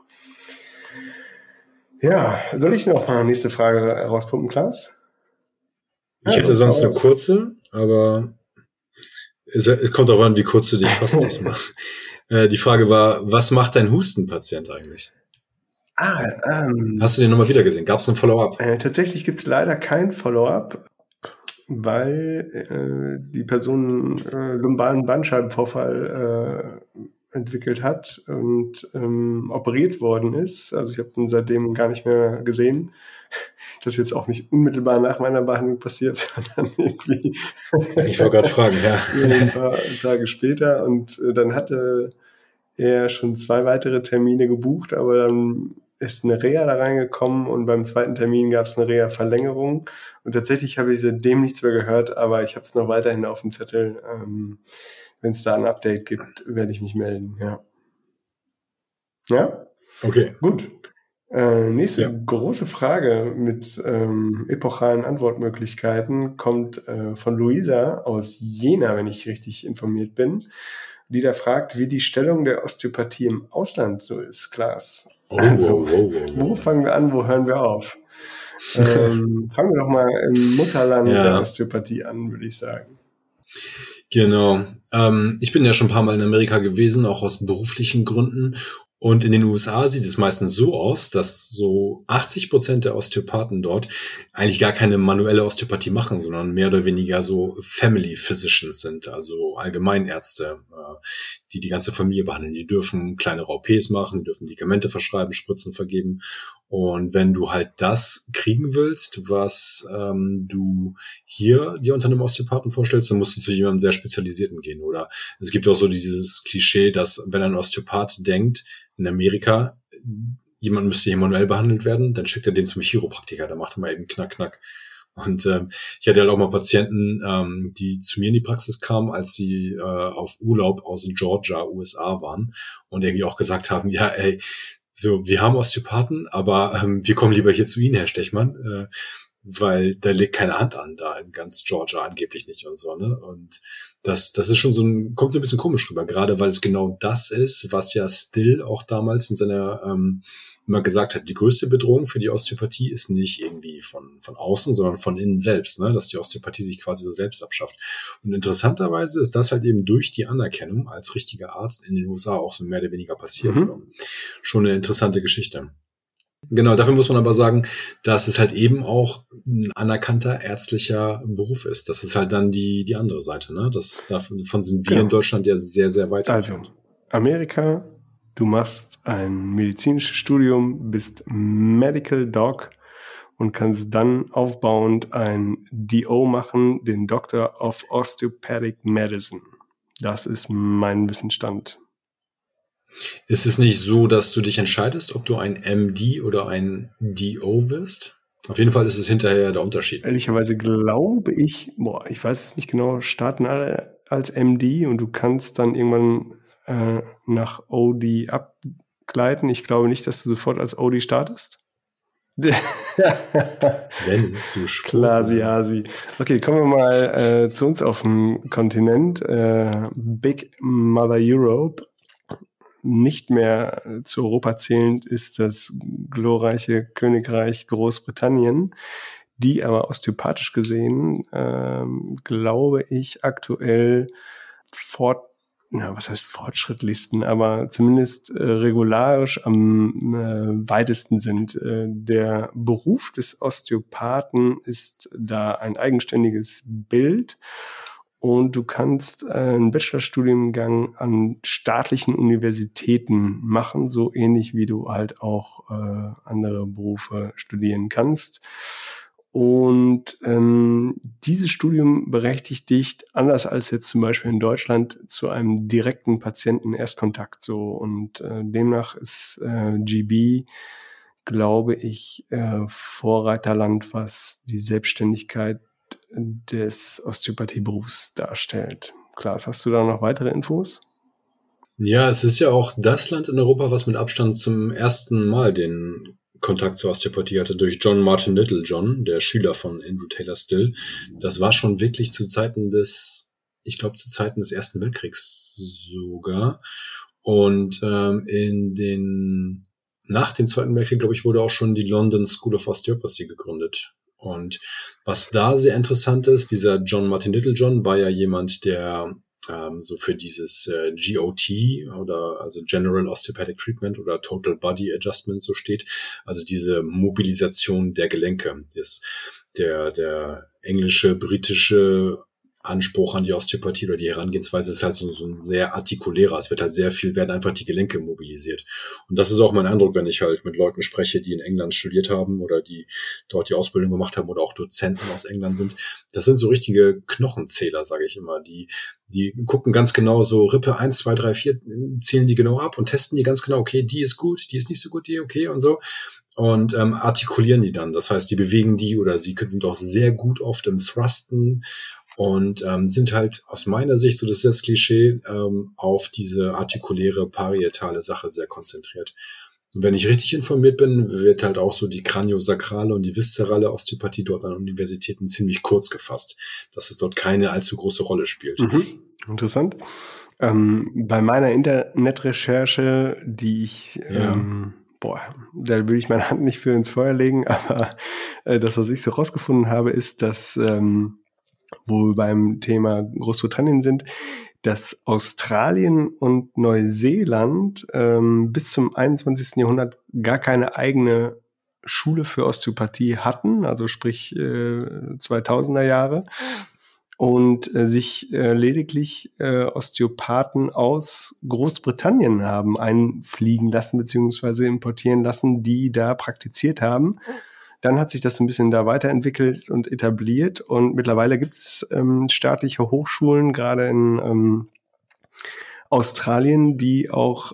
Ja, soll ich noch mal eine nächste Frage rauspumpen, Klaas? Ich ja, hätte sonst eine kurze, aber Es, es kommt auch an, wie kurz du dich fasst diesmal. äh, die Frage war, was macht dein Hustenpatient eigentlich? Ah, ähm, Hast du den nochmal wieder gesehen? Gab es ein Follow-up? Äh, tatsächlich gibt es leider kein Follow-up, weil äh, die Person äh, lumbalen Bandscheibenvorfall äh, entwickelt hat und ähm, operiert worden ist. Also ich habe ihn seitdem gar nicht mehr gesehen. Das ist jetzt auch nicht unmittelbar nach meiner Behandlung passiert, sondern irgendwie Ich wollte gerade fragen, ja. ein paar Tage später. Und äh, dann hatte er schon zwei weitere Termine gebucht, aber dann ist eine Reha da reingekommen und beim zweiten Termin gab es eine Reha-Verlängerung. Und tatsächlich habe ich seitdem nichts mehr gehört, aber ich habe es noch weiterhin auf dem Zettel. Ähm, wenn es da ein Update gibt, werde ich mich melden. Ja. Ja? Okay. Gut. Äh, nächste Ja. große Frage mit ähm, epochalen Antwortmöglichkeiten kommt äh, von Luisa aus Jena, wenn ich richtig informiert bin, die da fragt, wie die Stellung der Osteopathie im Ausland so ist. Klaas. Oh, Also, oh, oh, oh, oh. wo fangen wir an, wo hören wir auf? ähm, fangen wir doch mal im Mutterland Ja. der Osteopathie an, würde ich sagen. Genau. Ähm, ich bin ja schon ein paar Mal in Amerika gewesen, auch aus beruflichen Gründen. Und in den U S A sieht es meistens so aus, dass so achtzig Prozent der Osteopathen dort eigentlich gar keine manuelle Osteopathie machen, sondern mehr oder weniger so Family Physicians sind, also Allgemeinärzte, die die ganze Familie behandeln. Die dürfen kleinere O Ps machen, die dürfen Medikamente verschreiben, Spritzen vergeben. Und wenn du halt das kriegen willst, was ähm, du hier dir unter einem Osteopathen vorstellst, dann musst du zu jemandem sehr Spezialisierten gehen. Oder es gibt auch so dieses Klischee, dass wenn ein Osteopath denkt, in Amerika, jemand müsste hier manuell behandelt werden, dann schickt er den zum Chiropraktiker, da macht er mal eben knack, knack. Und ähm, ich hatte halt auch mal Patienten, ähm, die zu mir in die Praxis kamen, als sie äh, auf Urlaub aus Georgia, U S A waren und irgendwie auch gesagt haben, ja, ey, so, wir haben Osteopathen, aber ähm, wir kommen lieber hier zu Ihnen, Herr Stechmann, äh, weil da legt keine Hand an, da in ganz Georgia angeblich nicht und so, ne? Und das, das ist schon so ein, kommt so ein bisschen komisch rüber, gerade weil es genau das ist, was ja Still auch damals in seiner, ähm, immer gesagt hat, die größte Bedrohung für die Osteopathie ist nicht irgendwie von, von außen, sondern von innen selbst, ne? Dass die Osteopathie sich quasi so selbst abschafft. Und interessanterweise ist das halt eben durch die Anerkennung als richtiger Arzt in den U S A auch so mehr oder weniger passiert. Mhm. So. Schon eine interessante Geschichte. Genau, dafür muss man aber sagen, dass es halt eben auch ein anerkannter ärztlicher Beruf ist. Das ist halt dann die, die andere Seite, ne? Das, davon sind wir Genau. in Deutschland ja sehr, sehr weit Also, entfernt. Amerika, du machst ein medizinisches Studium, bist Medical Doc und kannst dann aufbauend ein D O machen, den Doctor of Osteopathic Medicine. Das ist mein Wissensstand. Ist es nicht so, dass du dich entscheidest, ob du ein M D oder ein D O wirst? Auf jeden Fall ist es hinterher der Unterschied. Ehrlicherweise glaube ich, boah, ich weiß es nicht genau, starten alle als M D und du kannst dann irgendwann äh, nach O D abgleiten. Ich glaube nicht, dass du sofort als O D startest. Dennis, du Klasi, Asi. Okay, kommen wir mal äh, zu uns auf dem Kontinent. Äh, Big Mother Europe. Nicht mehr zu Europa zählend ist das glorreiche Königreich Großbritannien, die aber osteopathisch gesehen, ähm, glaube ich, aktuell fort, na, was heißt fortschrittlichsten, aber zumindest äh, regularisch am äh, weitesten sind. Äh, der Beruf des Osteopathen ist da ein eigenständiges Bild. Und du kannst äh, einen Bachelorstudiengang an staatlichen Universitäten machen, so ähnlich wie du halt auch äh, andere Berufe studieren kannst. Und ähm, dieses Studium berechtigt dich, anders als jetzt zum Beispiel in Deutschland, zu einem direkten Patienten-Erstkontakt. So. Und äh, demnach ist äh, G B, glaube ich, äh, Vorreiterland, was die Selbstständigkeit des Osteopathieberufs darstellt. Klaas, hast du da noch weitere Infos? Ja, es ist ja auch das Land in Europa, was mit Abstand zum ersten Mal den Kontakt zur Osteopathie hatte, durch John Martin Littlejohn, der Schüler von Andrew Taylor Still. Das war schon wirklich zu Zeiten des, ich glaube zu Zeiten des Ersten Weltkriegs sogar. Und ähm, in den nach dem Zweiten Weltkrieg, glaube ich, wurde auch schon die London School of Osteopathy gegründet. Und was da sehr interessant ist, dieser John Martin Littlejohn war ja jemand, der ähm, so für dieses äh, G O T oder also General Osteopathic Treatment oder Total Body Adjustment so steht. Also diese Mobilisation der Gelenke. Das, der, der englische, britische Anspruch an die Osteopathie oder die Herangehensweise ist halt so, so ein sehr artikulärer. Es wird halt sehr viel, werden einfach die Gelenke mobilisiert. Und das ist auch mein Eindruck, wenn ich halt mit Leuten spreche, die in England studiert haben oder die dort die Ausbildung gemacht haben oder auch Dozenten aus England sind. Das sind so richtige Knochenzähler, sage ich immer. Die, die gucken ganz genau so Rippe eins, zwei, drei, vier, zählen die genau ab und testen die ganz genau. Okay, die ist gut, die ist nicht so gut, die okay und so. Und ähm, artikulieren die dann. Das heißt, die bewegen die oder sie sind auch sehr gut oft im Thrusten und ähm, sind halt aus meiner Sicht, so das ist das Klischee, ähm, auf diese artikuläre, parietale Sache sehr konzentriert. Und wenn ich richtig informiert bin, wird halt auch so die kraniosakrale und die viszerale Osteopathie dort an Universitäten ziemlich kurz gefasst, dass es dort keine allzu große Rolle spielt. Mhm. Interessant. Ähm, bei meiner Internetrecherche, die ich... Ja. Ähm Boah, da will ich meine Hand nicht für ins Feuer legen, aber äh, das, was ich so rausgefunden habe, ist, dass, ähm, wo wir beim Thema Großbritannien sind, dass Australien und Neuseeland ähm, bis zum einundzwanzigsten Jahrhundert gar keine eigene Schule für Osteopathie hatten, also sprich äh, zweitausender Jahre. Und äh, sich äh, lediglich äh, Osteopathen aus Großbritannien haben einfliegen lassen beziehungsweise importieren lassen, die da praktiziert haben. Dann hat sich das ein bisschen da weiterentwickelt und etabliert und mittlerweile gibt es ähm, staatliche Hochschulen, gerade in ähm, Australien, die auch,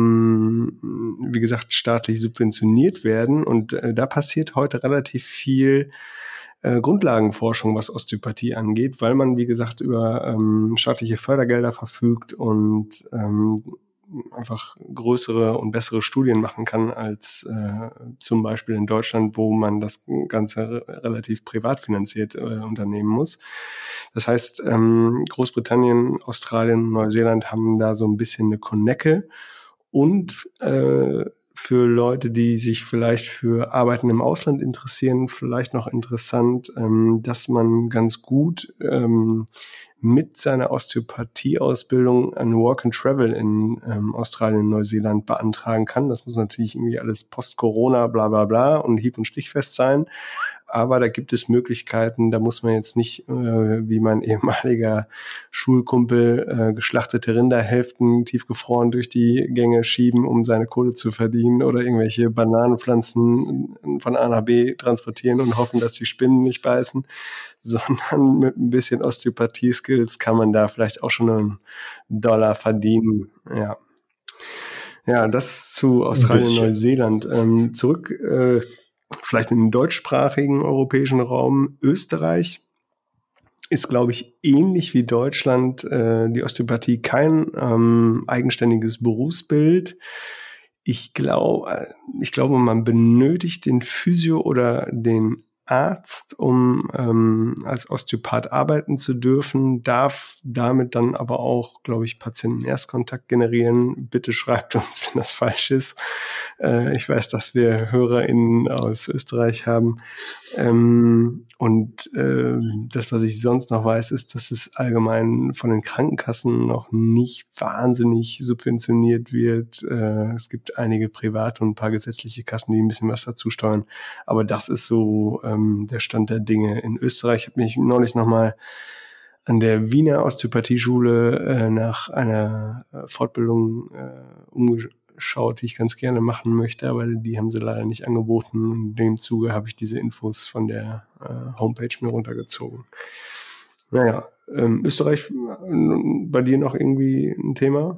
ähm, wie gesagt, staatlich subventioniert werden und äh, da passiert heute relativ viel Grundlagenforschung, was Osteopathie angeht, weil man, wie gesagt, über ähm, staatliche Fördergelder verfügt und ähm, einfach größere und bessere Studien machen kann als äh, zum Beispiel in Deutschland, wo man das Ganze relativ privat finanziert äh, unternehmen muss. Das heißt, ähm, Großbritannien, Australien, Neuseeland haben da so ein bisschen eine Konecke und äh, für Leute, die sich vielleicht für Arbeiten im Ausland interessieren, vielleicht noch interessant, ähm, dass man ganz gut ähm, mit seiner Osteopathie-Ausbildung ein Work and Travel in ähm, Australien und Neuseeland beantragen kann. Das muss natürlich irgendwie alles Post-Corona, bla bla bla und hieb- und stichfest sein. Aber da gibt es Möglichkeiten, da muss man jetzt nicht, äh, wie mein ehemaliger Schulkumpel, äh, geschlachtete Rinderhälften tiefgefroren durch die Gänge schieben, um seine Kohle zu verdienen oder irgendwelche Bananenpflanzen von A nach B transportieren und hoffen, dass die Spinnen nicht beißen, sondern mit ein bisschen Osteopathie-Skills kann man da vielleicht auch schon einen Dollar verdienen. Ja, ja, das zu Australien und Neuseeland. Ähm, zurück äh, vielleicht in den deutschsprachigen europäischen Raum. Österreich ist, glaube ich, ähnlich wie Deutschland, äh, die Osteopathie kein ähm, eigenständiges Berufsbild. Ich glaube, ich glaube, man benötigt den Physio oder den Arzt, um ähm, als Osteopath arbeiten zu dürfen, darf damit dann aber auch, glaube ich, Patienten-Erstkontakt generieren. Bitte schreibt uns, wenn das falsch ist. Äh, ich weiß, dass wir HörerInnen aus Österreich haben. Ähm, und äh, das, was ich sonst noch weiß, ist, dass es allgemein von den Krankenkassen noch nicht wahnsinnig subventioniert wird. Äh, es gibt einige private und ein paar gesetzliche Kassen, die ein bisschen was dazu steuern. Aber das ist so ähm, der Stand der Dinge in Österreich. Ich habe mich neulich nochmal an der Wiener Osteopathieschule äh, nach einer äh, Fortbildung äh, umgeschaut, die ich ganz gerne machen möchte, aber die haben sie leider nicht angeboten. In dem Zuge habe ich diese Infos von der äh, Homepage mir runtergezogen. Naja, ähm, Österreich, äh, bei dir noch irgendwie ein Thema?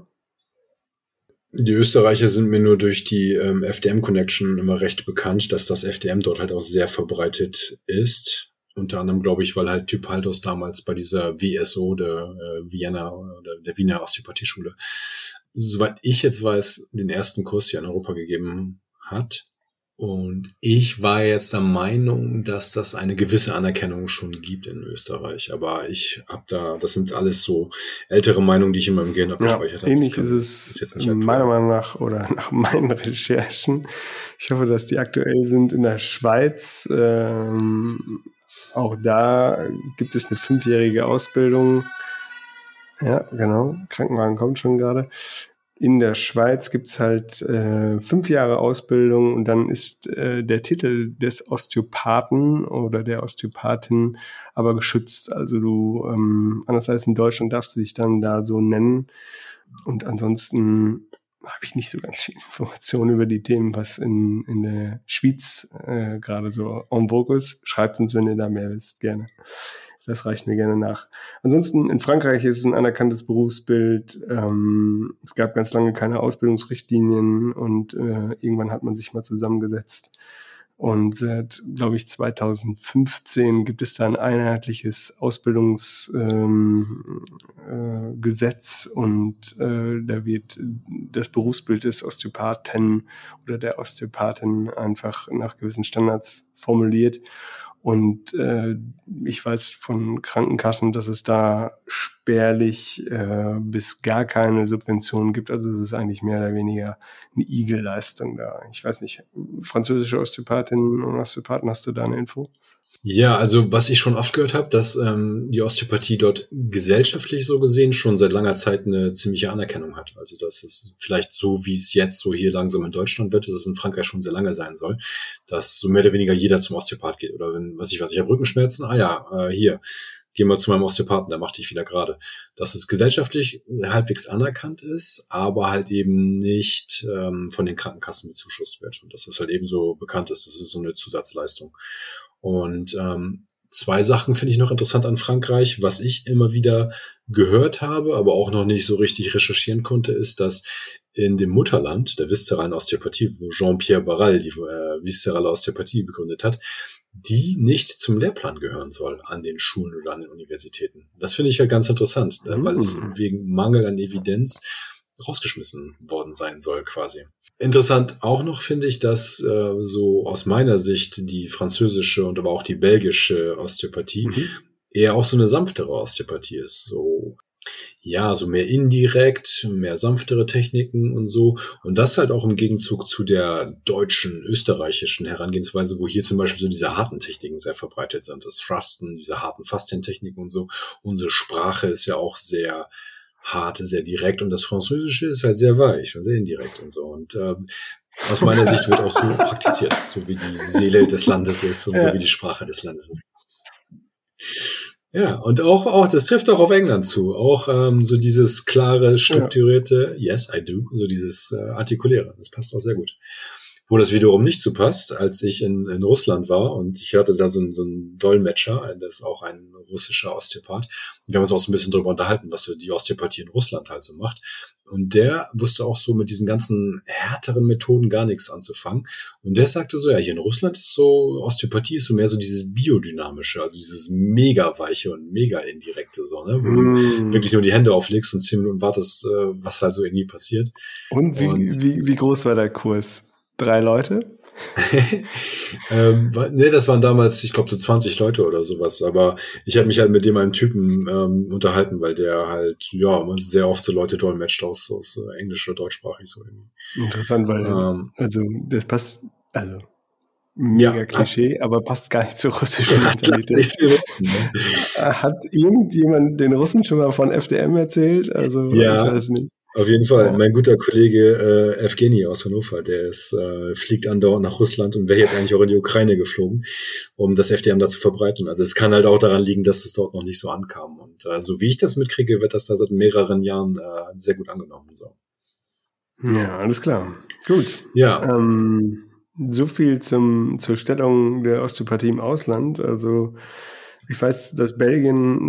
Die Österreicher sind mir nur durch die ähm, F D M-Connection immer recht bekannt, dass das F D M dort halt auch sehr verbreitet ist. Unter anderem, glaube ich, weil halt Typ Haltos damals bei dieser W S O, der äh, Vienna oder der Wiener Osteopathieschule, soweit ich jetzt weiß, den ersten Kurs hier in Europa gegeben hat. Und ich war jetzt der Meinung, dass das eine gewisse Anerkennung schon gibt in Österreich. Aber ich habe da, das sind alles so ältere Meinungen, die ich in meinem Gehirn abgespeichert ja, habe. Ähnlich ist es ist jetzt nicht meiner Meinung nach oder nach meinen Recherchen. Ich hoffe, dass die aktuell sind in der Schweiz. Ähm, auch da gibt es eine fünfjährige Ausbildung. Ja, genau. Krankenwagen kommt schon gerade. In der Schweiz gibt's halt äh, fünf Jahre Ausbildung und dann ist äh, der Titel des Osteopathen oder der Osteopathin aber geschützt. Also du, ähm, anders als in Deutschland, darfst du dich dann da so nennen. Und ansonsten habe ich nicht so ganz viel Informationen über die Themen, was in, in der Schweiz äh, gerade so en vogue ist. Schreibt uns, wenn ihr da mehr wisst, gerne. Das reicht mir gerne nach. Ansonsten in Frankreich ist es ein anerkanntes Berufsbild. Ähm, es gab ganz lange keine Ausbildungsrichtlinien und äh, irgendwann hat man sich mal zusammengesetzt. Und seit, glaube ich, zweitausendfünfzehn gibt es da ein einheitliches Ausbildungsgesetz ähm, äh, Gesetz und äh, da wird das Berufsbild des Osteopathen oder der Osteopathin einfach nach gewissen Standards formuliert. Und äh, ich weiß von Krankenkassen, dass es da spärlich äh, bis gar keine Subventionen gibt. Also es ist eigentlich mehr oder weniger eine Igelleistung da. Ich weiß nicht, französische Osteopathinnen und Osteopathen, hast du da eine Info? Ja, also was ich schon oft gehört habe, dass ähm, die Osteopathie dort gesellschaftlich so gesehen schon seit langer Zeit eine ziemliche Anerkennung hat. Also dass es vielleicht so, wie es jetzt so hier langsam in Deutschland wird, dass es in Frankreich schon sehr lange sein soll, dass so mehr oder weniger jeder zum Osteopath geht. Oder wenn, was ich weiß, ich habe Rückenschmerzen, ah ja, äh, hier, geh mal zu meinem Osteopathen, der macht dich wieder gerade. Dass es gesellschaftlich halbwegs anerkannt ist, aber halt eben nicht ähm, von den Krankenkassen bezuschusst wird. Und dass das halt eben so bekannt ist, das ist so eine Zusatzleistung. Und ähm, zwei Sachen finde ich noch interessant an Frankreich, was ich immer wieder gehört habe, aber auch noch nicht so richtig recherchieren konnte, ist, dass in dem Mutterland der viszeralen Osteopathie, wo Jean-Pierre Barral die äh, viszerale Osteopathie begründet hat, die nicht zum Lehrplan gehören soll an den Schulen oder an den Universitäten. Das finde ich ja ganz interessant, mhm. weil es wegen Mangel an Evidenz rausgeschmissen worden sein soll quasi. Interessant auch noch finde ich, dass äh, so aus meiner Sicht die französische und aber auch die belgische Osteopathie mhm. eher auch so eine sanftere Osteopathie ist. So, ja, so mehr indirekt, mehr sanftere Techniken und so. Und das halt auch im Gegenzug zu der deutschen, österreichischen Herangehensweise, wo hier zum Beispiel so diese harten Techniken sehr verbreitet sind. Das Thrusten, diese harten Faszientechniken und so. Unsere Sprache ist ja auch sehr hart, sehr direkt und das Französische ist halt sehr weich und sehr indirekt und so. Und ähm, aus meiner Sicht wird auch so praktiziert, so wie die Seele des Landes ist und ja. so wie die Sprache des Landes ist. Ja, und auch, auch das trifft auch auf England zu. Auch ähm, so dieses klare, strukturierte, ja. Yes, I do, so dieses äh, Artikuläre. Das passt auch sehr gut. Wo das wiederum nicht so passt, als ich in, in Russland war und ich hatte da so einen, so einen Dolmetscher, das ist auch ein russischer Osteopath. Und wir haben uns auch so ein bisschen darüber unterhalten, was so die Osteopathie in Russland halt so macht. Und der wusste auch so mit diesen ganzen härteren Methoden gar nichts anzufangen. Und der sagte so, ja, hier in Russland ist so, Osteopathie ist so mehr so dieses biodynamische, also dieses mega weiche und mega indirekte, so, ne, wo mm. du wirklich nur die Hände auflegst und zehn Minuten wartest, was halt so irgendwie passiert. Und wie, und, wie, wie groß war der Kurs? Drei Leute? ähm, nee, das waren damals, ich glaube, so zwanzig Leute oder sowas. Aber ich habe mich halt mit dem einen Typen ähm, unterhalten, weil der halt, ja, sehr oft so Leute dolmetscht aus, aus äh, Englisch oder deutschsprachig so irgendwie. Interessant, weil, ähm, also, das passt, also, mega ja, Klischee, aber passt gar nicht zur russischen Mentalität. Ne? Hat irgendjemand den Russen schon mal von F D M erzählt? Also, ja. Ich weiß nicht. Auf jeden Fall. Ja. Mein guter Kollege äh, Evgeny aus Hannover, der ist, äh, fliegt andauernd nach Russland und wäre jetzt eigentlich auch in die Ukraine geflogen, um das F D M da zu verbreiten. Also es kann halt auch daran liegen, dass es dort noch nicht so ankam. Und äh, so wie ich das mitkriege, wird das da seit mehreren Jahren äh, sehr gut angenommen. So. Ja, alles klar. Gut. Ja. Ähm, so viel zum zur Stellung der Osteopathie im Ausland. Also ich weiß, dass Belgien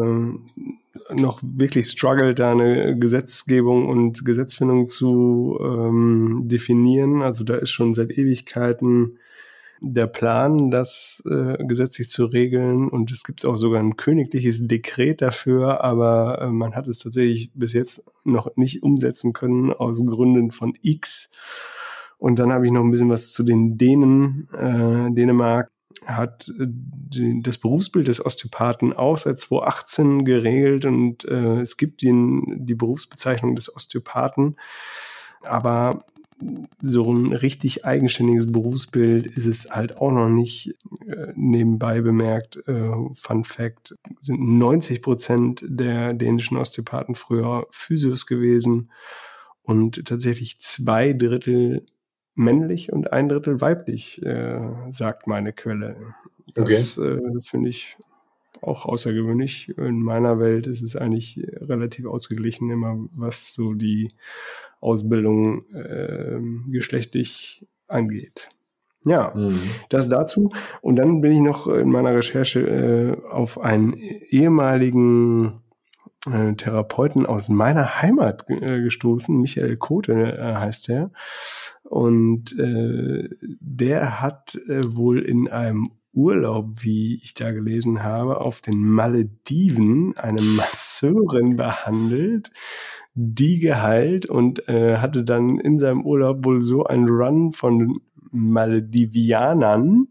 äh, noch wirklich struggelt, da eine Gesetzgebung und Gesetzfindung zu ähm, definieren. Also da ist schon seit Ewigkeiten der Plan, das äh, gesetzlich zu regeln. Und es gibt auch sogar ein königliches Dekret dafür, aber äh, man hat es tatsächlich bis jetzt noch nicht umsetzen können aus Gründen von X. Und dann habe ich noch ein bisschen was zu den Dänen. Äh, Dänemark hat die, das Berufsbild des Osteopathen auch seit zweitausendachtzehn geregelt und äh, es gibt den, die Berufsbezeichnung des Osteopathen, aber so ein richtig eigenständiges Berufsbild ist es halt auch noch nicht. Äh, nebenbei bemerkt, äh, Fun Fact, sind neunzig Prozent der dänischen Osteopathen früher Physios gewesen und tatsächlich zwei Drittel männlich und ein Drittel weiblich, äh, sagt meine Quelle. Das okay. äh, finde ich auch außergewöhnlich. In meiner Welt ist es eigentlich relativ ausgeglichen immer, was so die Ausbildung äh, geschlechtlich angeht. Ja, mhm. das dazu. Und dann bin ich noch in meiner Recherche äh, auf einen ehemaligen äh, Therapeuten aus meiner Heimat äh, gestoßen. Michael Kote äh, heißt er. Und äh, der hat äh, wohl in einem Urlaub, wie ich da gelesen habe, auf den Malediven eine Masseurin behandelt, die geheilt und äh, hatte dann in seinem Urlaub wohl so einen Run von Maledivianern,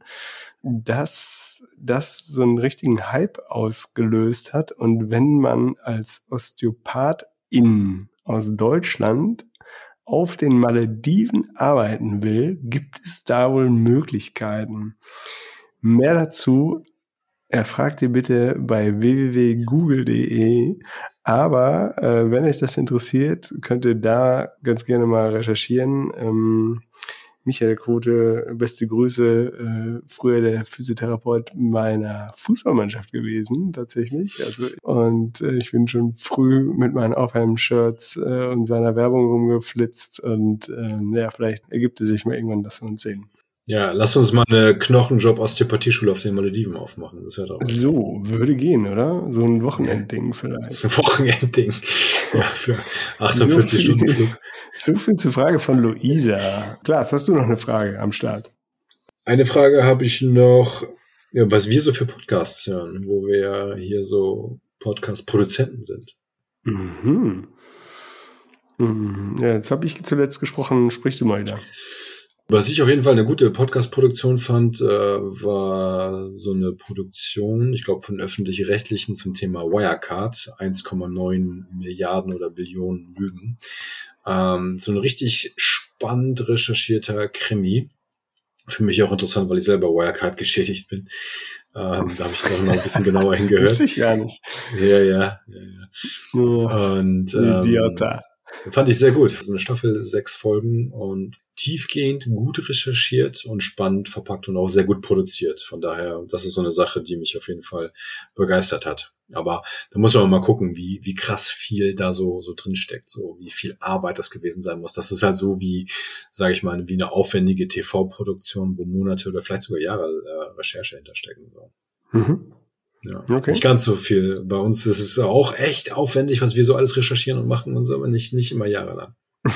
dass das so einen richtigen Hype ausgelöst hat. Und wenn man als Osteopathin aus Deutschland auf den Malediven arbeiten will, gibt es da wohl Möglichkeiten. Mehr dazu erfragt ihr bitte bei w w w punkt google punkt de. Aber äh, wenn euch das interessiert, könnt ihr da ganz gerne mal recherchieren. Ähm, Michael Kote, beste Grüße, äh, früher der Physiotherapeut meiner Fußballmannschaft gewesen, tatsächlich. Also und äh, ich bin schon früh mit meinen Aufwärm-Shirts äh, und seiner Werbung rumgeflitzt und äh, ja, vielleicht ergibt es sich mal irgendwann, dass wir uns sehen. Ja, lass uns mal eine Knochenjob-Osteopathie-Schule auf den Malediven aufmachen. Das wäre doch so, würde gehen, oder? So ein Wochenendding vielleicht. Ein Wochenendding. Ja, für achtundvierzig so Stunden Flug. So viel zur Frage von Luisa. Klaas, hast du noch eine Frage am Start? Eine Frage habe ich noch, ja, was wir so für Podcasts hören, wo wir hier so Podcast-Produzenten sind. Mhm. Mhm. Ja, jetzt habe ich zuletzt gesprochen, sprich du mal wieder. Was ich auf jeden Fall eine gute Podcast-Produktion fand, äh, war so eine Produktion, ich glaube von öffentlich-rechtlichen zum Thema Wirecard, eins Komma neun Milliarden oder Billionen Lügen. Ähm, so ein richtig spannend recherchierter Krimi. Für mich auch interessant, weil ich selber Wirecard geschädigt bin. Ähm, da habe ich auch noch ein bisschen genauer hingehört. Weiß ich gar nicht. Ja, ja. ja, ja. Und ähm, Idiota. Fand ich sehr gut. So eine Staffel, sechs Folgen und tiefgehend, gut recherchiert und spannend verpackt und auch sehr gut produziert. Von daher, das ist so eine Sache, die mich auf jeden Fall begeistert hat. Aber da muss man mal gucken, wie wie krass viel da so so drin steckt, so wie viel Arbeit das gewesen sein muss. Das ist halt so wie, sage ich mal, wie eine aufwendige T V-Produktion, wo Monate oder vielleicht sogar Jahre äh, Recherche hinterstecken. So. Mhm. Ja, okay. Nicht ganz so viel. Bei uns ist es auch echt aufwendig, was wir so alles recherchieren und machen und so, aber nicht, nicht immer jahrelang.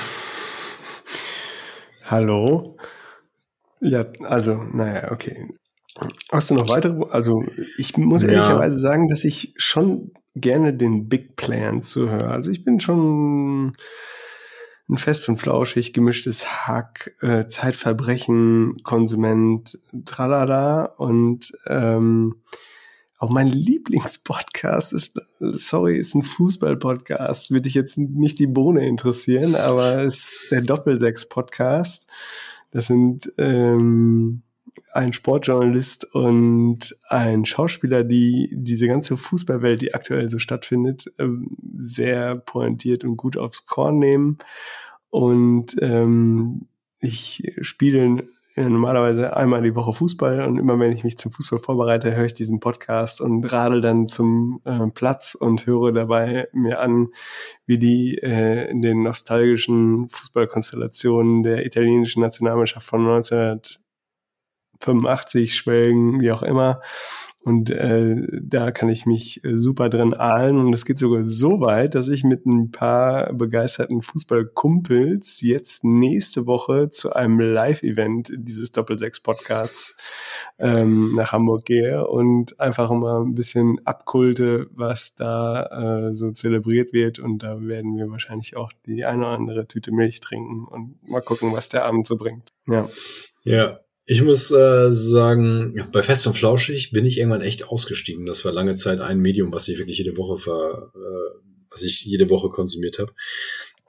Hallo? Ja, also, naja, okay. Hast du noch weitere? Also, ich muss ja. ehrlicherweise sagen, dass ich schon gerne den Big Plan zuhöre. Also, ich bin schon ein fest und flauschig gemischtes Hack, äh, Zeitverbrechen, Konsument, tralala und ähm, auch mein Lieblingspodcast ist, sorry, ist ein Fußball-Podcast. Würde dich jetzt nicht die Bohne interessieren, aber es ist der Doppelsechs-Podcast. Das sind ähm, ein Sportjournalist und ein Schauspieler, die diese ganze Fußballwelt, die aktuell so stattfindet, ähm, sehr pointiert und gut aufs Korn nehmen. Und ähm, ich spiele Ja, normalerweise einmal die Woche Fußball und immer wenn ich mich zum Fußball vorbereite, höre ich diesen Podcast und radel dann zum äh, Platz und höre dabei mir an, wie die äh, in den nostalgischen Fußballkonstellationen der italienischen Nationalmannschaft von neunzehnhundertfünfundachtzig schwelgen, wie auch immer. Und äh, da kann ich mich äh, super drin ahlen. Und es geht sogar so weit, dass ich mit ein paar begeisterten Fußballkumpels jetzt nächste Woche zu einem Live-Event dieses Doppelsechs-Podcasts ähm, nach Hamburg gehe und einfach mal ein bisschen abkulte, was da äh, so zelebriert wird. Und da werden wir wahrscheinlich auch die eine oder andere Tüte Milch trinken und mal gucken, was der Abend so bringt. Ja. Ja. Ich muss äh, sagen, bei Fest und Flauschig bin ich irgendwann echt ausgestiegen. Das war lange Zeit ein Medium, was ich wirklich jede Woche ver, äh, was ich jede Woche konsumiert habe.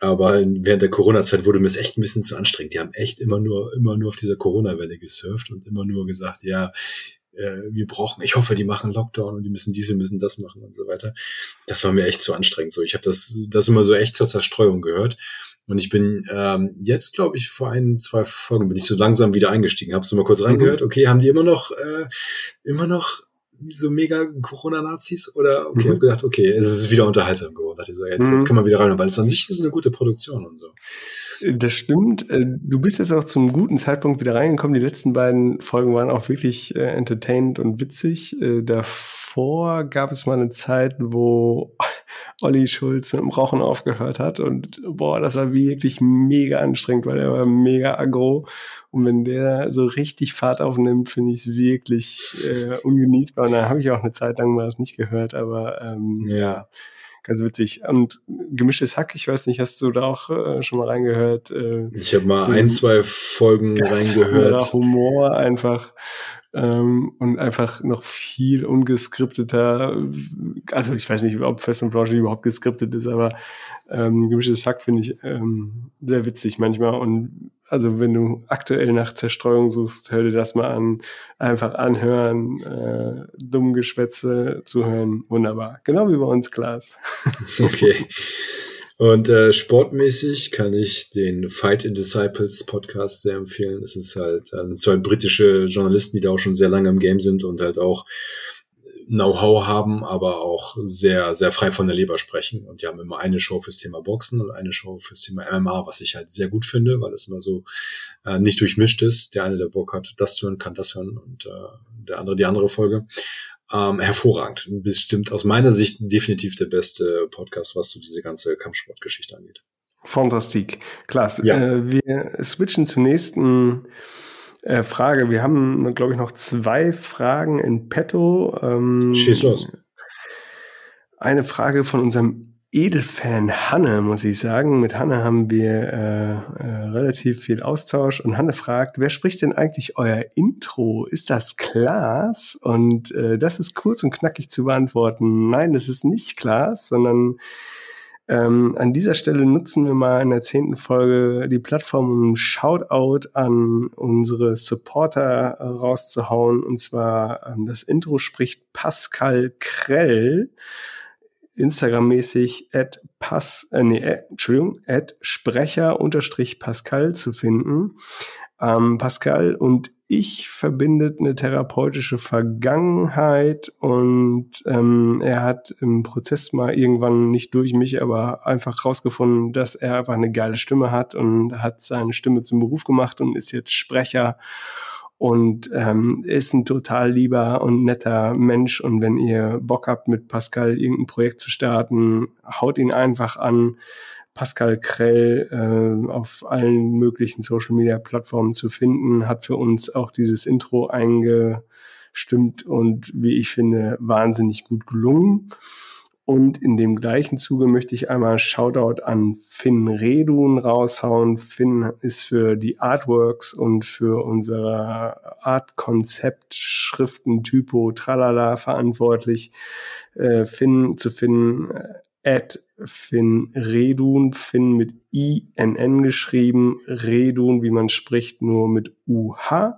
Aber während der Corona-Zeit wurde mir es echt ein bisschen zu anstrengend. Die haben echt immer nur, immer nur auf dieser Corona-Welle gesurft und immer nur gesagt, ja, äh, wir brauchen, ich hoffe, die machen Lockdown und die müssen dies, wir müssen das machen und so weiter. Das war mir echt zu anstrengend. So, ich habe das, das immer so echt zur Zerstreuung gehört. Und ich bin ähm, jetzt, glaube ich, vor ein, zwei Folgen bin ich so langsam wieder eingestiegen. Habe so mal kurz reingehört. Okay, haben die immer noch, äh, immer noch so mega Corona-Nazis? Oder okay, mhm. habe gedacht, okay, es ist wieder unterhaltsam geworden. Dachte ich so, jetzt, mhm. jetzt kann man wieder rein, weil es an sich ist eine gute Produktion und so. Das stimmt. Du bist jetzt auch zum guten Zeitpunkt wieder reingekommen. Die letzten beiden Folgen waren auch wirklich äh, entertainend und witzig. Äh, davor gab es mal eine Zeit, wo Olli Schulz mit dem Rauchen aufgehört hat und boah, das war wirklich mega anstrengend, weil er war mega aggro und wenn der so richtig Fahrt aufnimmt, finde ich es wirklich äh, ungenießbar und dann habe ich auch eine Zeit lang mal das nicht gehört, aber ähm, ja, ganz witzig. Und Gemischtes Hack, ich weiß nicht, hast du da auch äh, schon mal reingehört? Äh, ich habe mal ein, zwei Folgen reingehört. Humor einfach. Ähm, und einfach noch viel ungeskripteter, also ich weiß nicht, ob Fest und Flauschig überhaupt geskriptet ist, aber ähm, Gemischtes Hack finde ich ähm, sehr witzig manchmal und also wenn du aktuell nach Zerstreuung suchst, hör dir das mal an, einfach anhören, äh, dumm Geschwätze zuhören, wunderbar. Genau wie bei uns, Klaas. Okay. Und äh, sportmäßig kann ich den Fight in Disciples Podcast sehr empfehlen. Es ist halt also zwei britische Journalisten, die da auch schon sehr lange im Game sind und halt auch Know-how haben, aber auch sehr, sehr frei von der Leber sprechen. Und die haben immer eine Show fürs Thema Boxen und eine Show fürs Thema M M A, was ich halt sehr gut finde, weil es immer so äh, nicht durchmischt ist. Der eine, der Bock hat, das zu hören, kann das hören und äh, der andere die andere Folge. Ähm, hervorragend. Bestimmt aus meiner Sicht definitiv der beste Podcast, was so diese ganze Kampfsportgeschichte angeht. Fantastik. Klasse. Ja. Äh, wir switchen zur nächsten äh, Frage. Wir haben, glaube ich, noch zwei Fragen in petto. Ähm, Schieß los. Eine Frage von unserem Edelfan Hanne, muss ich sagen. Mit Hanne haben wir äh, äh, relativ viel Austausch und Hanne fragt, wer spricht denn eigentlich euer Intro? Ist das Klaas? Und äh, das ist kurz und knackig zu beantworten. Nein, das ist nicht Klaas, sondern ähm, an dieser Stelle nutzen wir mal in der zehnten Folge die Plattform, um ein Shoutout an unsere Supporter rauszuhauen. Und zwar ähm, das Intro spricht Pascal Krell, Instagram-mäßig at pass, äh, nee, äh, Entschuldigung, at Sprecher unterstrich Pascal zu finden. Ähm, Pascal und ich verbindet eine therapeutische Vergangenheit und ähm, er hat im Prozess mal irgendwann nicht durch mich, aber einfach rausgefunden, dass er einfach eine geile Stimme hat und hat seine Stimme zum Beruf gemacht und ist jetzt Sprecher. Und ähm, ist ein total lieber und netter Mensch. Und wenn ihr Bock habt, mit Pascal irgendein Projekt zu starten, haut ihn einfach an. Pascal Krell äh, auf allen möglichen Social-Media-Plattformen zu finden, hat für uns auch dieses Intro eingestimmt und, wie ich finde, wahnsinnig gut gelungen. Und in dem gleichen Zuge möchte ich einmal Shoutout an Finn Redun raushauen. Finn ist für die Artworks und für unsere Art-Konzept, Schriften, Typo, Tralala verantwortlich. Äh, Finn zu finden, äh, at Finn Redun, Finn mit I N N geschrieben, Redun, wie man spricht, nur mit U H.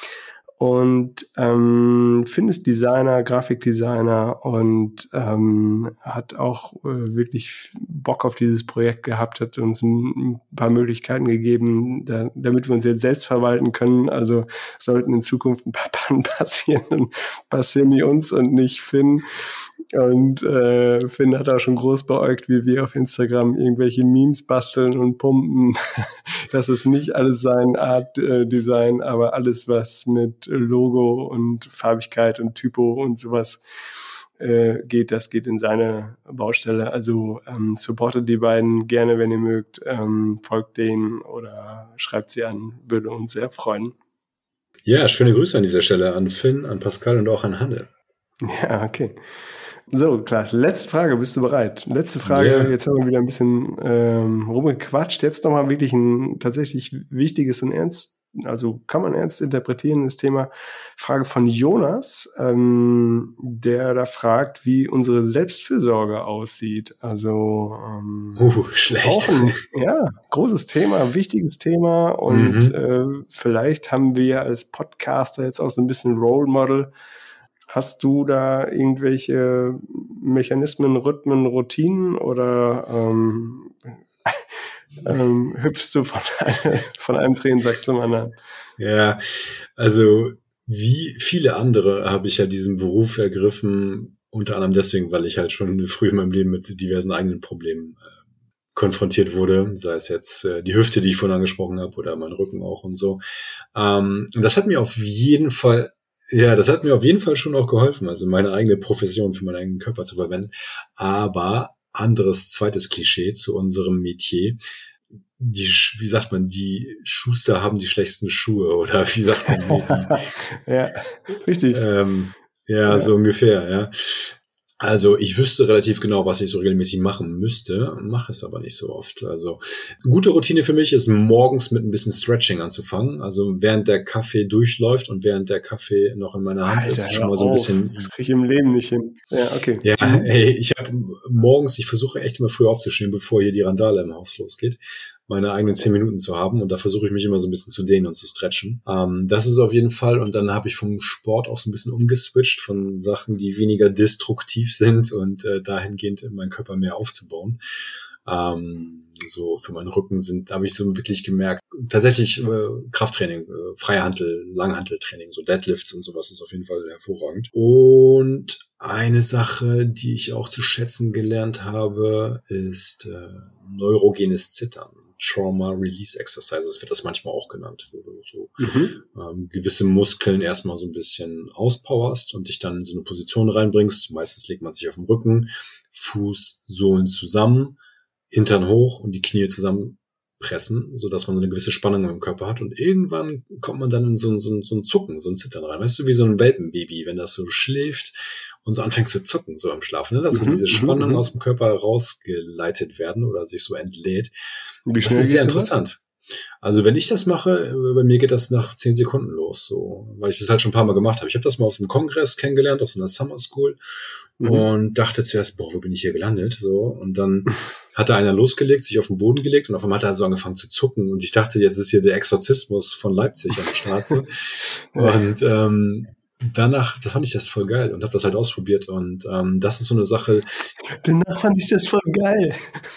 Und ähm, Finn ist Designer, Grafikdesigner und ähm, hat auch äh, wirklich Bock auf dieses Projekt gehabt, hat uns ein, ein paar Möglichkeiten gegeben, da, damit wir uns jetzt selbst verwalten können. Also sollten in Zukunft ein paar Pannen passieren, dann passieren die uns und nicht Finn. Und äh, Finn hat auch schon groß beäugt, wie wir auf Instagram irgendwelche Memes basteln und pumpen. Das ist nicht alles sein Art äh, Design, aber alles, was mit Logo und Farbigkeit und Typo und sowas äh, geht, das geht in seine Baustelle. Also ähm, supportet die beiden gerne, wenn ihr mögt, ähm, folgt denen oder schreibt sie an, würde uns sehr freuen. Ja, schöne Grüße an dieser Stelle an Finn, an Pascal und auch an Hanne. Ja, okay. So, Klaas, letzte Frage, bist du bereit? Letzte Frage, yeah. Jetzt haben wir wieder ein bisschen ähm, rumgequatscht. Jetzt nochmal wirklich ein tatsächlich wichtiges und ernst also kann man ernst interpretieren, das Thema. Frage von Jonas, ähm, der da fragt, wie unsere Selbstfürsorge aussieht. Also ähm, uh, schlecht. Auch ein, ja, großes Thema, wichtiges Thema und mhm. äh, vielleicht haben wir als Podcaster jetzt auch so ein bisschen Role Model. Hast du da irgendwelche Mechanismen, Rhythmen, Routinen oder ähm, ähm, hüpfst du von, einem, von einem Tränensack zum anderen? Ja, also wie viele andere habe ich ja diesen Beruf ergriffen, unter anderem deswegen, weil ich halt schon früh in meinem Leben mit diversen eigenen Problemen äh, konfrontiert wurde, sei es jetzt äh, die Hüfte, die ich vorhin angesprochen habe, oder mein Rücken auch und so. Ähm, und das hat mir auf jeden Fall Ja, das hat mir auf jeden Fall schon auch geholfen, also meine eigene Profession für meinen eigenen Körper zu verwenden. Aber anderes, zweites Klischee zu unserem Metier. Die, wie sagt man, die Schuster haben die schlechtesten Schuhe, oder wie sagt man die? Ja, richtig. Ähm, ja, ja, so ungefähr, ja. Also ich wüsste relativ genau, was ich so regelmäßig machen müsste, mache es aber nicht so oft. Also gute Routine für mich ist, morgens mit ein bisschen Stretching anzufangen. Also während der Kaffee durchläuft und während der Kaffee noch in meiner Hand Alter, ist, schon mal so ein auf. bisschen. Das kriege ich im Leben nicht hin. Ja, okay. Ja, ey, ich habe morgens, ich versuche echt immer früh aufzustehen, bevor hier die Randale im Haus losgeht, meine eigenen zehn Minuten zu haben, und da versuche ich mich immer so ein bisschen zu dehnen und zu stretchen. Ähm, das ist auf jeden Fall, und dann habe ich vom Sport auch so ein bisschen umgeswitcht von Sachen, die weniger destruktiv sind und äh, dahingehend meinen Körper mehr aufzubauen. Ähm, so für meinen Rücken sind, habe ich so wirklich gemerkt, tatsächlich äh, Krafttraining, äh, Freihantel, Langhanteltraining, so Deadlifts und sowas ist auf jeden Fall hervorragend. Und eine Sache, die ich auch zu schätzen gelernt habe, ist äh, neurogenes Zittern. Trauma Release Exercises wird das manchmal auch genannt, wo du so mhm. ähm, gewisse Muskeln erstmal so ein bisschen auspowerst und dich dann in so eine Position reinbringst. Meistens legt man sich auf den Rücken, Fußsohlen zusammen, Hintern hoch und die Knie zusammenpressen, so dass man so eine gewisse Spannung im Körper hat, und irgendwann kommt man dann in so ein, so ein, so ein Zucken, so ein Zittern rein. Weißt du, wie so ein Welpenbaby, wenn das so schläft und so anfängt zu zucken, so im Schlaf, ne? Dass so mhm, diese Spannung mhm. aus dem Körper rausgeleitet werden oder sich so entlädt. Wie schnell das ist sehr interessant. Also wenn ich das mache, bei mir geht das nach zehn Sekunden los, so, weil ich das halt schon ein paar Mal gemacht habe. Ich habe das mal auf einem Kongress kennengelernt, auf so einer Summer School, mhm. und dachte zuerst, boah, wo bin ich hier gelandet? So, und dann hat da einer losgelegt, sich auf den Boden gelegt, und auf einmal hat er so angefangen zu zucken, und ich dachte, jetzt ist hier der Exorzismus von Leipzig am Start. So. Und ähm, danach, da fand ich das voll geil und habe das halt ausprobiert, und ähm, das ist so eine Sache. Danach fand ich das voll geil.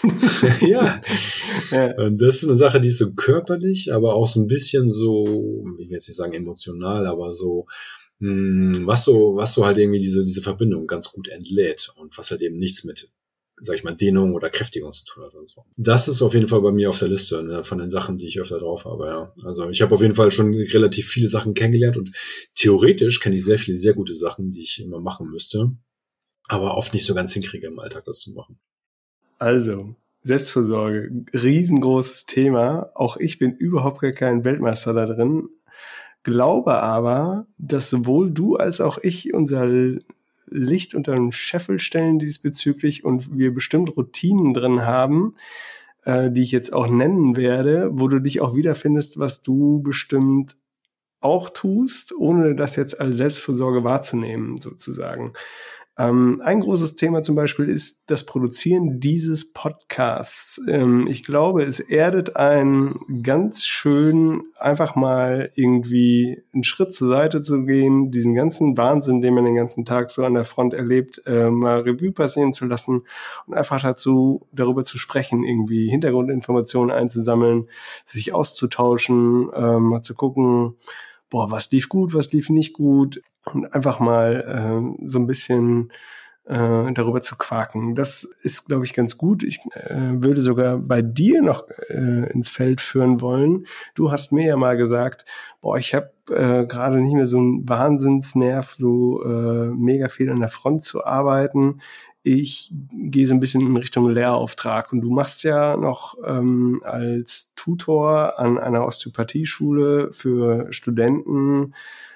ja. ja, und das ist eine Sache, die ist so körperlich, aber auch so ein bisschen so, ich will jetzt nicht sagen emotional, aber so, mh, was so, was so halt irgendwie diese diese Verbindung ganz gut entlädt und was halt eben nichts mit, sag ich mal, Dehnung oder Kräftigung zu tun hat und so. Das ist auf jeden Fall bei mir auf der Liste, ne, von den Sachen, die ich öfter drauf habe, ja. Also ich habe auf jeden Fall schon relativ viele Sachen kennengelernt, und theoretisch kenne ich sehr viele sehr gute Sachen, die ich immer machen müsste, aber oft nicht so ganz hinkriege im Alltag, das zu machen. Also, Selbstfürsorge, riesengroßes Thema. Auch ich bin überhaupt gar kein Weltmeister da drin, glaube aber, dass sowohl du als auch ich unser Licht unter den Scheffel stellen diesbezüglich und wir bestimmt Routinen drin haben, äh, die ich jetzt auch nennen werde, wo du dich auch wiederfindest, was du bestimmt auch tust, ohne das jetzt als Selbstfürsorge wahrzunehmen, sozusagen. Ähm, ein großes Thema zum Beispiel ist das Produzieren dieses Podcasts. Ähm, ich glaube, es erdet einen ganz schön, einfach mal irgendwie einen Schritt zur Seite zu gehen, diesen ganzen Wahnsinn, den man den ganzen Tag so an der Front erlebt, äh, mal Revue passieren zu lassen und einfach dazu, darüber zu sprechen, irgendwie Hintergrundinformationen einzusammeln, sich auszutauschen, ähm, mal zu gucken, boah, was lief gut, was lief nicht gut, und einfach mal äh, so ein bisschen äh, darüber zu quaken. Das ist, glaube ich, ganz gut. Ich äh, würde sogar bei dir noch äh, ins Feld führen wollen. Du hast mir ja mal gesagt, boah, ich habe äh, gerade nicht mehr so einen Wahnsinnsnerv, so äh, mega viel an der Front zu arbeiten. Ich gehe so ein bisschen in Richtung Lehrauftrag, und du machst ja noch ähm, als Tutor an einer Osteopathieschule für Studenten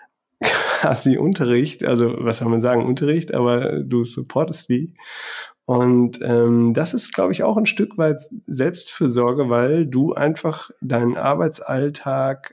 quasi Unterricht, also was soll man sagen, Unterricht, aber du supportest die. Und ähm, das ist, glaube ich, auch ein Stück weit Selbstfürsorge, weil du einfach deinen Arbeitsalltag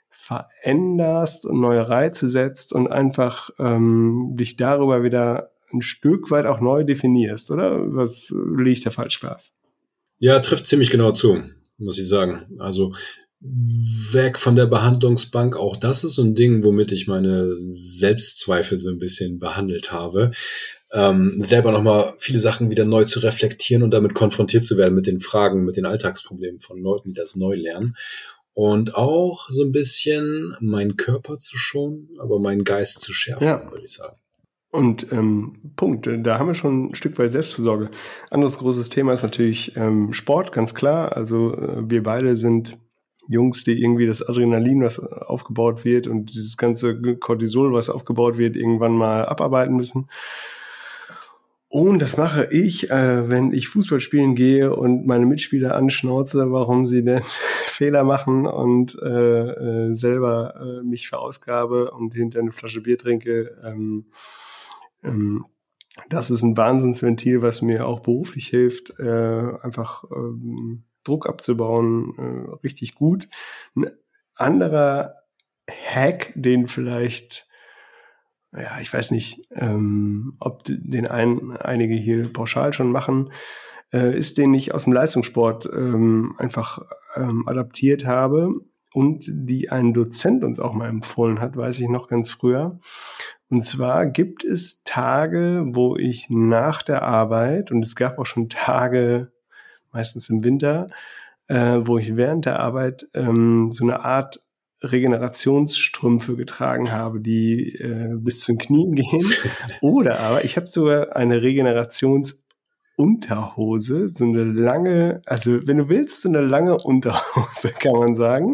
veränderst und neue Reize setzt und einfach ähm, dich darüber wieder ein Stück weit auch neu definierst, oder? Was liege ich da falsch, Klaas? Ja, trifft ziemlich genau zu, muss ich sagen. Also weg von der Behandlungsbank, auch das ist so ein Ding, womit ich meine Selbstzweifel so ein bisschen behandelt habe. Ähm, selber nochmal viele Sachen wieder neu zu reflektieren und damit konfrontiert zu werden mit den Fragen, mit den Alltagsproblemen von Leuten, die das neu lernen. Und auch so ein bisschen meinen Körper zu schonen, aber meinen Geist zu schärfen, ja. würde ich sagen. Und ähm, Punkt, da haben wir schon ein Stück weit Selbstfürsorge. Anderes großes Thema ist natürlich ähm, Sport, ganz klar. Also äh, wir beide sind Jungs, die irgendwie das Adrenalin, was aufgebaut wird und dieses ganze Cortisol, was aufgebaut wird, irgendwann mal abarbeiten müssen. Und das mache ich, äh, wenn ich Fußball spielen gehe und meine Mitspieler anschnauze, warum sie denn Fehler machen und äh, äh, selber äh, mich verausgabe und hinter eine Flasche Bier trinke. Ähm, ähm, das ist ein Wahnsinnsventil, was mir auch beruflich hilft, äh, einfach ähm, Druck abzubauen, äh, richtig gut. Ein anderer Hack, den vielleicht ja, ich weiß nicht, ähm, ob den ein, einige hier pauschal schon machen, äh, ist, den ich aus dem Leistungssport ähm, einfach ähm, adaptiert habe und die ein Dozent uns auch mal empfohlen hat, weiß ich noch ganz früher. Und zwar gibt es Tage, wo ich nach der Arbeit, und es gab auch schon Tage, meistens im Winter, äh, wo ich während der Arbeit ähm, so eine Art Regenerationsstrümpfe getragen habe, die äh, bis zu den Knien gehen. Oder aber ich habe sogar eine Regenerationsunterhose, so eine lange, also wenn du willst, so eine lange Unterhose, kann man sagen,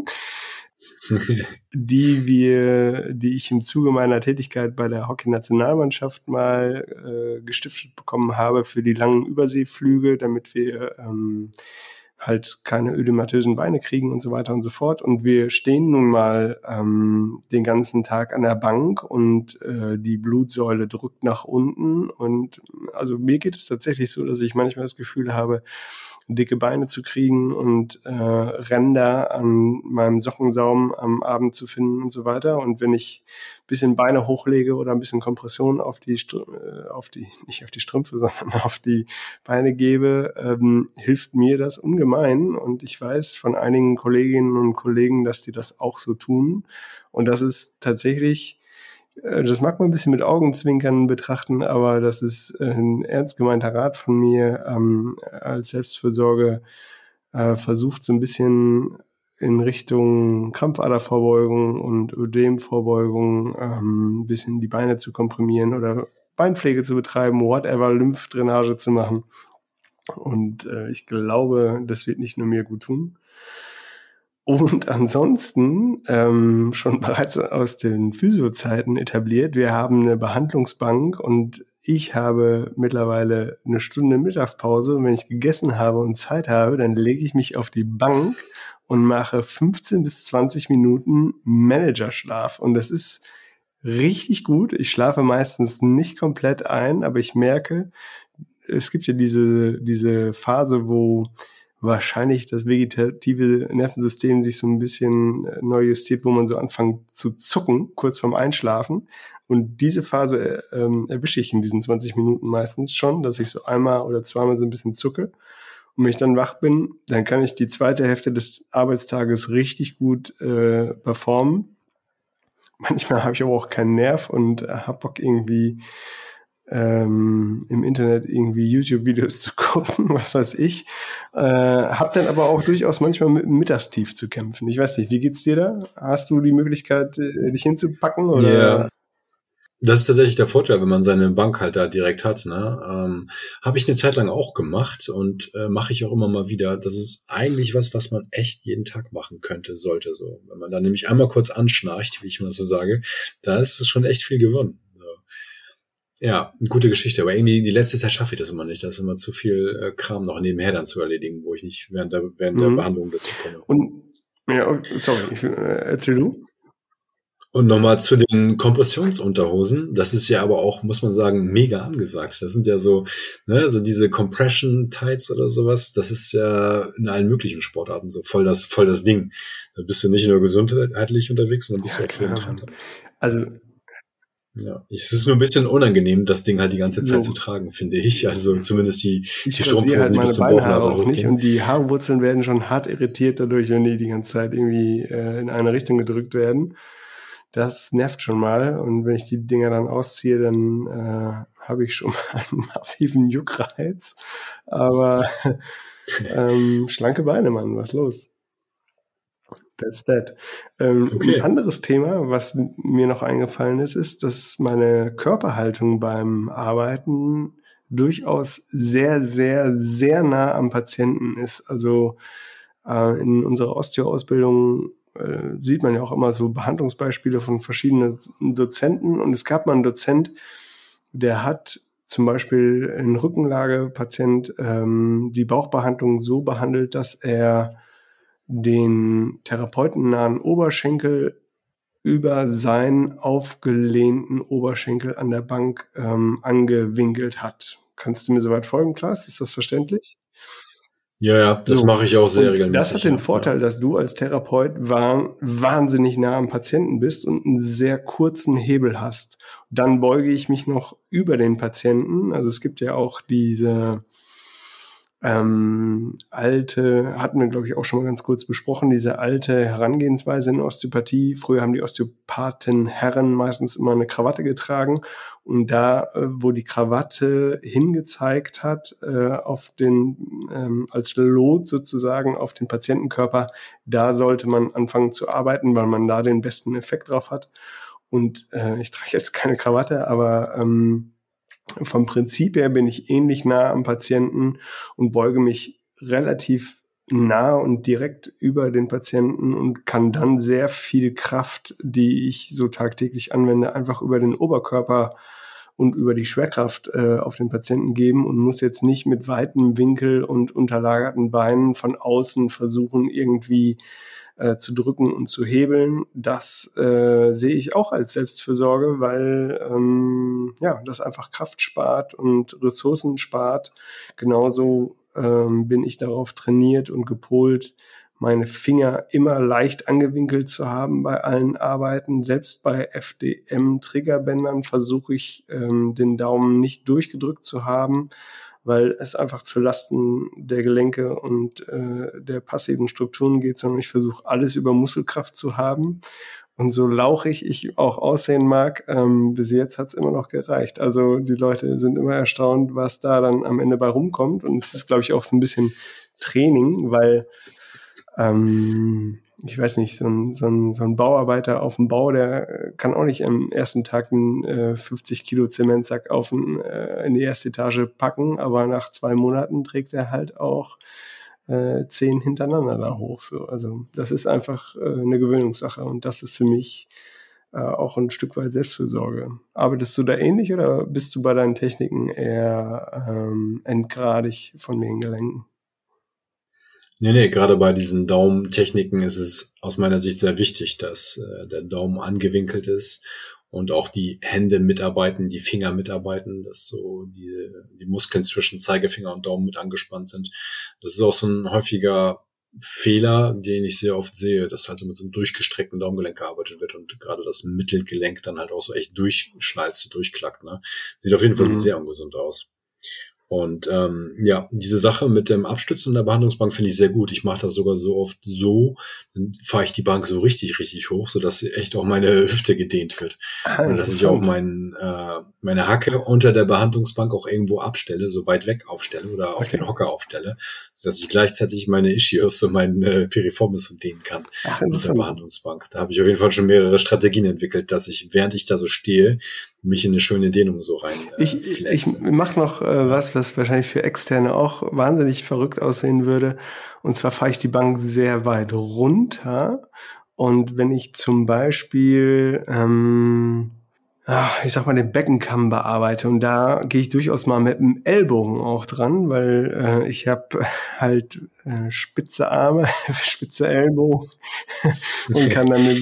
die wir, die ich im Zuge meiner Tätigkeit bei der Hockey-Nationalmannschaft mal äh, gestiftet bekommen habe für die langen Überseeflüge, damit wir ähm, halt keine ödematösen Beine kriegen und so weiter und so fort. Und wir stehen nun mal ähm, den ganzen Tag an der Bank und äh, die Blutsäule drückt nach unten. Und also mir geht es tatsächlich so, dass ich manchmal das Gefühl habe, dicke Beine zu kriegen und äh, Ränder an meinem Sockensaum am Abend zu finden und so weiter. Und wenn ich ein bisschen Beine hochlege oder ein bisschen Kompression auf die, Strü- auf die nicht auf die Strümpfe, sondern auf die Beine gebe, ähm, hilft mir das ungemein. Und ich weiß von einigen Kolleginnen und Kollegen, dass die das auch so tun. Und das ist tatsächlich, das mag man ein bisschen mit Augenzwinkern betrachten, aber das ist ein ernst gemeinter Rat von mir, ähm, als Selbstfürsorge äh, versucht so ein bisschen in Richtung Krampfadervorbeugung und Ödemvorbeugung ähm, ein bisschen die Beine zu komprimieren oder Beinpflege zu betreiben, whatever, Lymphdrainage zu machen. Und äh, ich glaube, das wird nicht nur mir gut tun. Und ansonsten ähm, schon bereits aus den Physiozeiten etabliert, wir haben eine Behandlungsbank und ich habe mittlerweile eine Stunde Mittagspause und wenn ich gegessen habe und Zeit habe, dann lege ich mich auf die Bank und mache fünfzehn bis zwanzig Minuten Managerschlaf und das ist richtig gut. Ich schlafe meistens nicht komplett ein, aber ich merke, es gibt ja diese, diese Phase, wo wahrscheinlich das vegetative Nervensystem sich so ein bisschen neu justiert, wo man so anfängt zu zucken, kurz vorm Einschlafen. Und diese Phase ähm, erwische ich in diesen zwanzig Minuten meistens schon, dass ich so einmal oder zweimal so ein bisschen zucke. Und wenn ich dann wach bin, dann kann ich die zweite Hälfte des Arbeitstages richtig gut äh, performen. Manchmal habe ich aber auch keinen Nerv und äh, habe Bock irgendwie Ähm, im Internet irgendwie YouTube-Videos zu gucken, was weiß ich. Äh, hab dann aber auch durchaus manchmal mit dem Mittagstief zu kämpfen. Ich weiß nicht, wie geht's dir da? Hast du die Möglichkeit, äh, dich hinzupacken? Oder? Ja, das ist tatsächlich der Vorteil, wenn man seine Bank halt da direkt hat. Ne? Ähm, habe ich eine Zeit lang auch gemacht und äh, mache ich auch immer mal wieder. Das ist eigentlich was, was man echt jeden Tag machen könnte, sollte so. Wenn man da nämlich einmal kurz anschnarcht, wie ich mal so sage, da ist es schon echt viel gewonnen. Ja, eine gute Geschichte, aber irgendwie die letzte Zeit schaffe ich das immer nicht. Da ist immer zu viel äh, Kram noch nebenher dann zu erledigen, wo ich nicht während der, während mhm. der Behandlung dazu komme. Und, ja, sorry, ich, äh, erzähl du. Und nochmal zu den Kompressionsunterhosen. Das ist ja aber auch, muss man sagen, mega angesagt. Das sind ja so, ne, so diese Compression Tights oder sowas. Das ist ja in allen möglichen Sportarten so voll das, voll das Ding. Da bist du nicht nur gesundheitlich unterwegs, sondern bist du Ja, auch für den klar. Trend. Also, Ja, es ist nur ein bisschen unangenehm, das Ding halt die ganze Zeit So. zu tragen, finde ich. Also zumindest die, die ich rasiere Strumpfhosen, halt die meine bis zum Beinhaare Bauchnabel auch nicht hochgehen. und die Haarwurzeln werden schon hart irritiert dadurch, wenn die die ganze Zeit irgendwie äh, in eine Richtung gedrückt werden. Das nervt schon mal und wenn ich die Dinger dann ausziehe, dann äh, habe ich schon mal einen massiven Juckreiz. Aber ähm, schlanke Beine, Mann, was los? That's that. Ähm, Okay. Ein anderes Thema, was m- mir noch eingefallen ist, ist, dass meine Körperhaltung beim Arbeiten durchaus sehr, sehr, sehr nah am Patienten ist. Also äh, in unserer Osteo-Ausbildung äh, sieht man ja auch immer so Behandlungsbeispiele von verschiedenen Dozenten. Und es gab mal einen Dozent, der hat zum Beispiel einen Rückenlage-Patient ähm, die Bauchbehandlung so behandelt, dass er den therapeutennahen Oberschenkel über seinen aufgelehnten Oberschenkel an der Bank ähm, angewinkelt hat. Kannst du mir soweit folgen, Klaas? Ist das verständlich? Ja, ja, das So. mache ich auch sehr Und regelmäßig. das hat den ja. Vorteil, dass du als Therapeut wahn, wahnsinnig nah am Patienten bist und einen sehr kurzen Hebel hast. Dann beuge ich mich noch über den Patienten. Also es gibt ja auch diese ähm, alte, hatten wir, glaube ich, auch schon mal ganz kurz besprochen, diese alte Herangehensweise in Osteopathie. Früher haben die Osteopathen Herren meistens immer eine Krawatte getragen und da, äh, wo die Krawatte hingezeigt hat, äh, auf den, ähm, als Lot sozusagen auf den Patientenkörper, da sollte man anfangen zu arbeiten, weil man da den besten Effekt drauf hat. Und äh, ich trage jetzt keine Krawatte, aber ähm, vom Prinzip her bin ich ähnlich nah am Patienten und beuge mich relativ nah und direkt über den Patienten und kann dann sehr viel Kraft, die ich so tagtäglich anwende, einfach über den Oberkörper und über die Schwerkraft äh, auf den Patienten geben und muss jetzt nicht mit weitem Winkel und unterlagerten Beinen von außen versuchen, irgendwie äh, zu drücken und zu hebeln. Das äh, sehe ich auch als Selbstfürsorge, weil ähm, ja, das einfach Kraft spart und Ressourcen spart. Genauso ähm, bin ich darauf trainiert und gepolt, meine Finger immer leicht angewinkelt zu haben bei allen Arbeiten. Selbst bei F D M-Triggerbändern versuche ich, ähm, den Daumen nicht durchgedrückt zu haben, weil es einfach zu Lasten der Gelenke und äh, der passiven Strukturen geht, sondern ich versuche alles über Muskelkraft zu haben. Und so lauchig ich auch aussehen mag, ähm, bis jetzt hat's immer noch gereicht. Also die Leute sind immer erstaunt, was da dann am Ende bei rumkommt. Und es ist, glaube ich, auch so ein bisschen Training, weil ähm, ich weiß nicht, so ein, so, ein, so ein Bauarbeiter auf dem Bau, der kann auch nicht am ersten Tag einen äh, fünfzig Kilo Zementsack auf ein, äh, in die erste Etage packen, aber nach zwei Monaten trägt er halt auch äh, zehn hintereinander da hoch. So. Also das ist einfach äh, eine Gewöhnungssache und das ist für mich äh, auch ein Stück weit Selbstfürsorge. Arbeitest du da ähnlich oder bist du bei deinen Techniken eher ähm, endgradig von den Gelenken? Nee, nee, gerade bei diesen Daumentechniken ist es aus meiner Sicht sehr wichtig, dass äh, der Daumen angewinkelt ist und auch die Hände mitarbeiten, die Finger mitarbeiten, dass so die, die Muskeln zwischen Zeigefinger und Daumen mit angespannt sind. Das ist auch so ein häufiger Fehler, den ich sehr oft sehe, dass halt so mit so einem durchgestreckten Daumengelenk gearbeitet wird und gerade das Mittelgelenk dann halt auch so echt durchschnalzt, durchklackt. Ne? Sieht auf jeden Fall Mhm. sehr ungesund aus. Und ähm, ja, diese Sache mit dem Abstützen der Behandlungsbank finde ich sehr gut. Ich mache das sogar so oft so, dann fahre ich die Bank so richtig, richtig hoch, sodass echt auch meine Hüfte gedehnt wird. Ah, Und dass ich auch interessant. mein, äh, meine Hacke unter der Behandlungsbank auch irgendwo abstelle, so weit weg aufstelle oder auf Okay. den Hocker aufstelle, sodass ich gleichzeitig meine Ischios und mein äh, Piriformis dehnen kann Ach, unter der interessant. Behandlungsbank. Da habe ich auf jeden Fall schon mehrere Strategien entwickelt, dass ich, während ich da so stehe, mich in eine schöne Dehnung so rein äh, Ich, ich fletze. mache noch äh, was, was wahrscheinlich für Externe auch wahnsinnig verrückt aussehen würde. Und zwar fahre ich die Bank sehr weit runter. Und wenn ich zum Beispiel ähm, ich sag mal, den Beckenkamm bearbeite. Und da gehe ich durchaus mal mit dem Ellbogen auch dran, weil äh, ich habe halt äh, spitze Arme, spitze Ellbogen und kann damit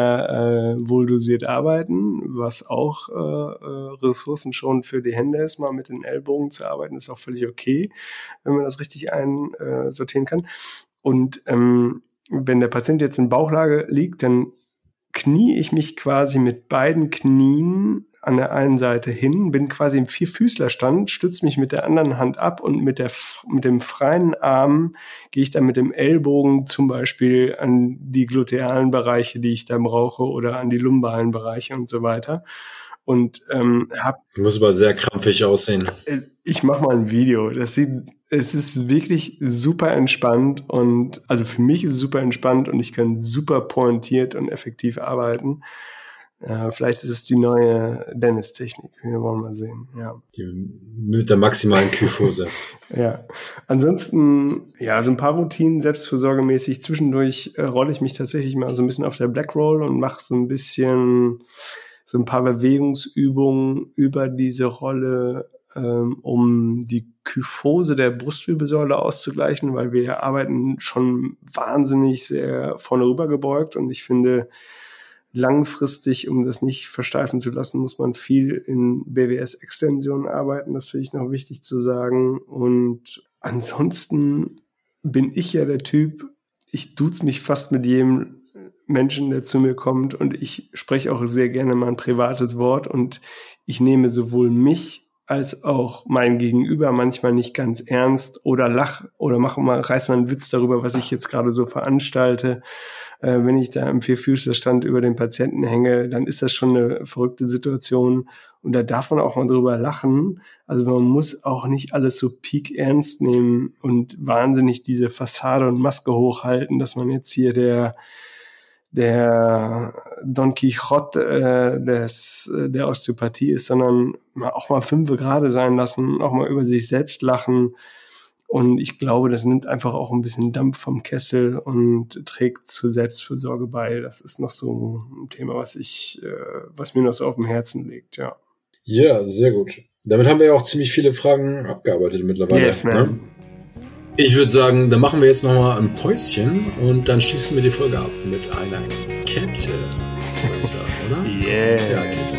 sehr äh, wohl dosiert arbeiten, was auch äh, Ressourcen schon für die Hände ist. Mal mit den Ellbogen zu arbeiten, ist auch völlig okay, wenn man das richtig einsortieren kann. Und ähm, wenn der Patient jetzt in Bauchlage liegt, dann knie ich mich quasi mit beiden Knien an der einen Seite hin, bin quasi im Vierfüßlerstand, stütze mich mit der anderen Hand ab und mit der mit dem freien Arm gehe ich dann mit dem Ellbogen zum Beispiel an die glutealen Bereiche, die ich dann brauche, oder an die lumbalen Bereiche und so weiter. Und ähm, hab, das muss aber sehr krampfig aussehen. Ich mache mal ein Video. Das sieht, es ist wirklich super entspannt und also für mich ist es super entspannt und ich kann super pointiert und effektiv arbeiten. Äh, vielleicht ist es die neue Dennis-Technik. Wir wollen mal sehen. Ja. Die, mit der maximalen Kyphose. Ja. Ansonsten, ja, so ein paar Routinen, selbstfürsorgemäßig. Zwischendurch äh, rolle ich mich tatsächlich mal so ein bisschen auf der Black Roll und mache so ein bisschen so ein paar Bewegungsübungen über diese Rolle, ähm, um die Kyphose der Brustwirbelsäule auszugleichen, weil wir arbeiten schon wahnsinnig sehr vorne rüber gebeugt und ich finde, langfristig, um das nicht versteifen zu lassen, muss man viel in B W S-Extensionen arbeiten. Das finde ich noch wichtig zu sagen. Und ansonsten bin ich ja der Typ, ich duze mich fast mit jedem Menschen, der zu mir kommt, und ich spreche auch sehr gerne mal ein privates Wort und ich nehme sowohl mich als auch mein Gegenüber manchmal nicht ganz ernst oder lach oder mache mal, reiß mal einen Witz darüber, was ich jetzt gerade so veranstalte. Äh, wenn ich da im Vierfüßlerstand über den Patienten hänge, dann ist das schon eine verrückte Situation und da darf man auch mal drüber lachen. Also man muss auch nicht alles so peak ernst nehmen und wahnsinnig diese Fassade und Maske hochhalten, dass man jetzt hier der der Don Quixote äh, des, der Osteopathie ist, sondern mal auch mal fünfe gerade sein lassen, auch mal über sich selbst lachen. Und ich glaube, das nimmt einfach auch ein bisschen Dampf vom Kessel und trägt zur Selbstfürsorge bei. Das ist noch so ein Thema, was ich, äh, was mir noch so auf dem Herzen liegt, ja. Ja, sehr gut. Damit haben wir ja auch ziemlich viele Fragen abgearbeitet mittlerweile. Yes, man. Ne? Ich würde sagen, dann machen wir jetzt nochmal ein Päuschen und dann schließen wir die Folge ab mit einer Kette, würde ich sagen, oder? Yeah. Ja, Kette.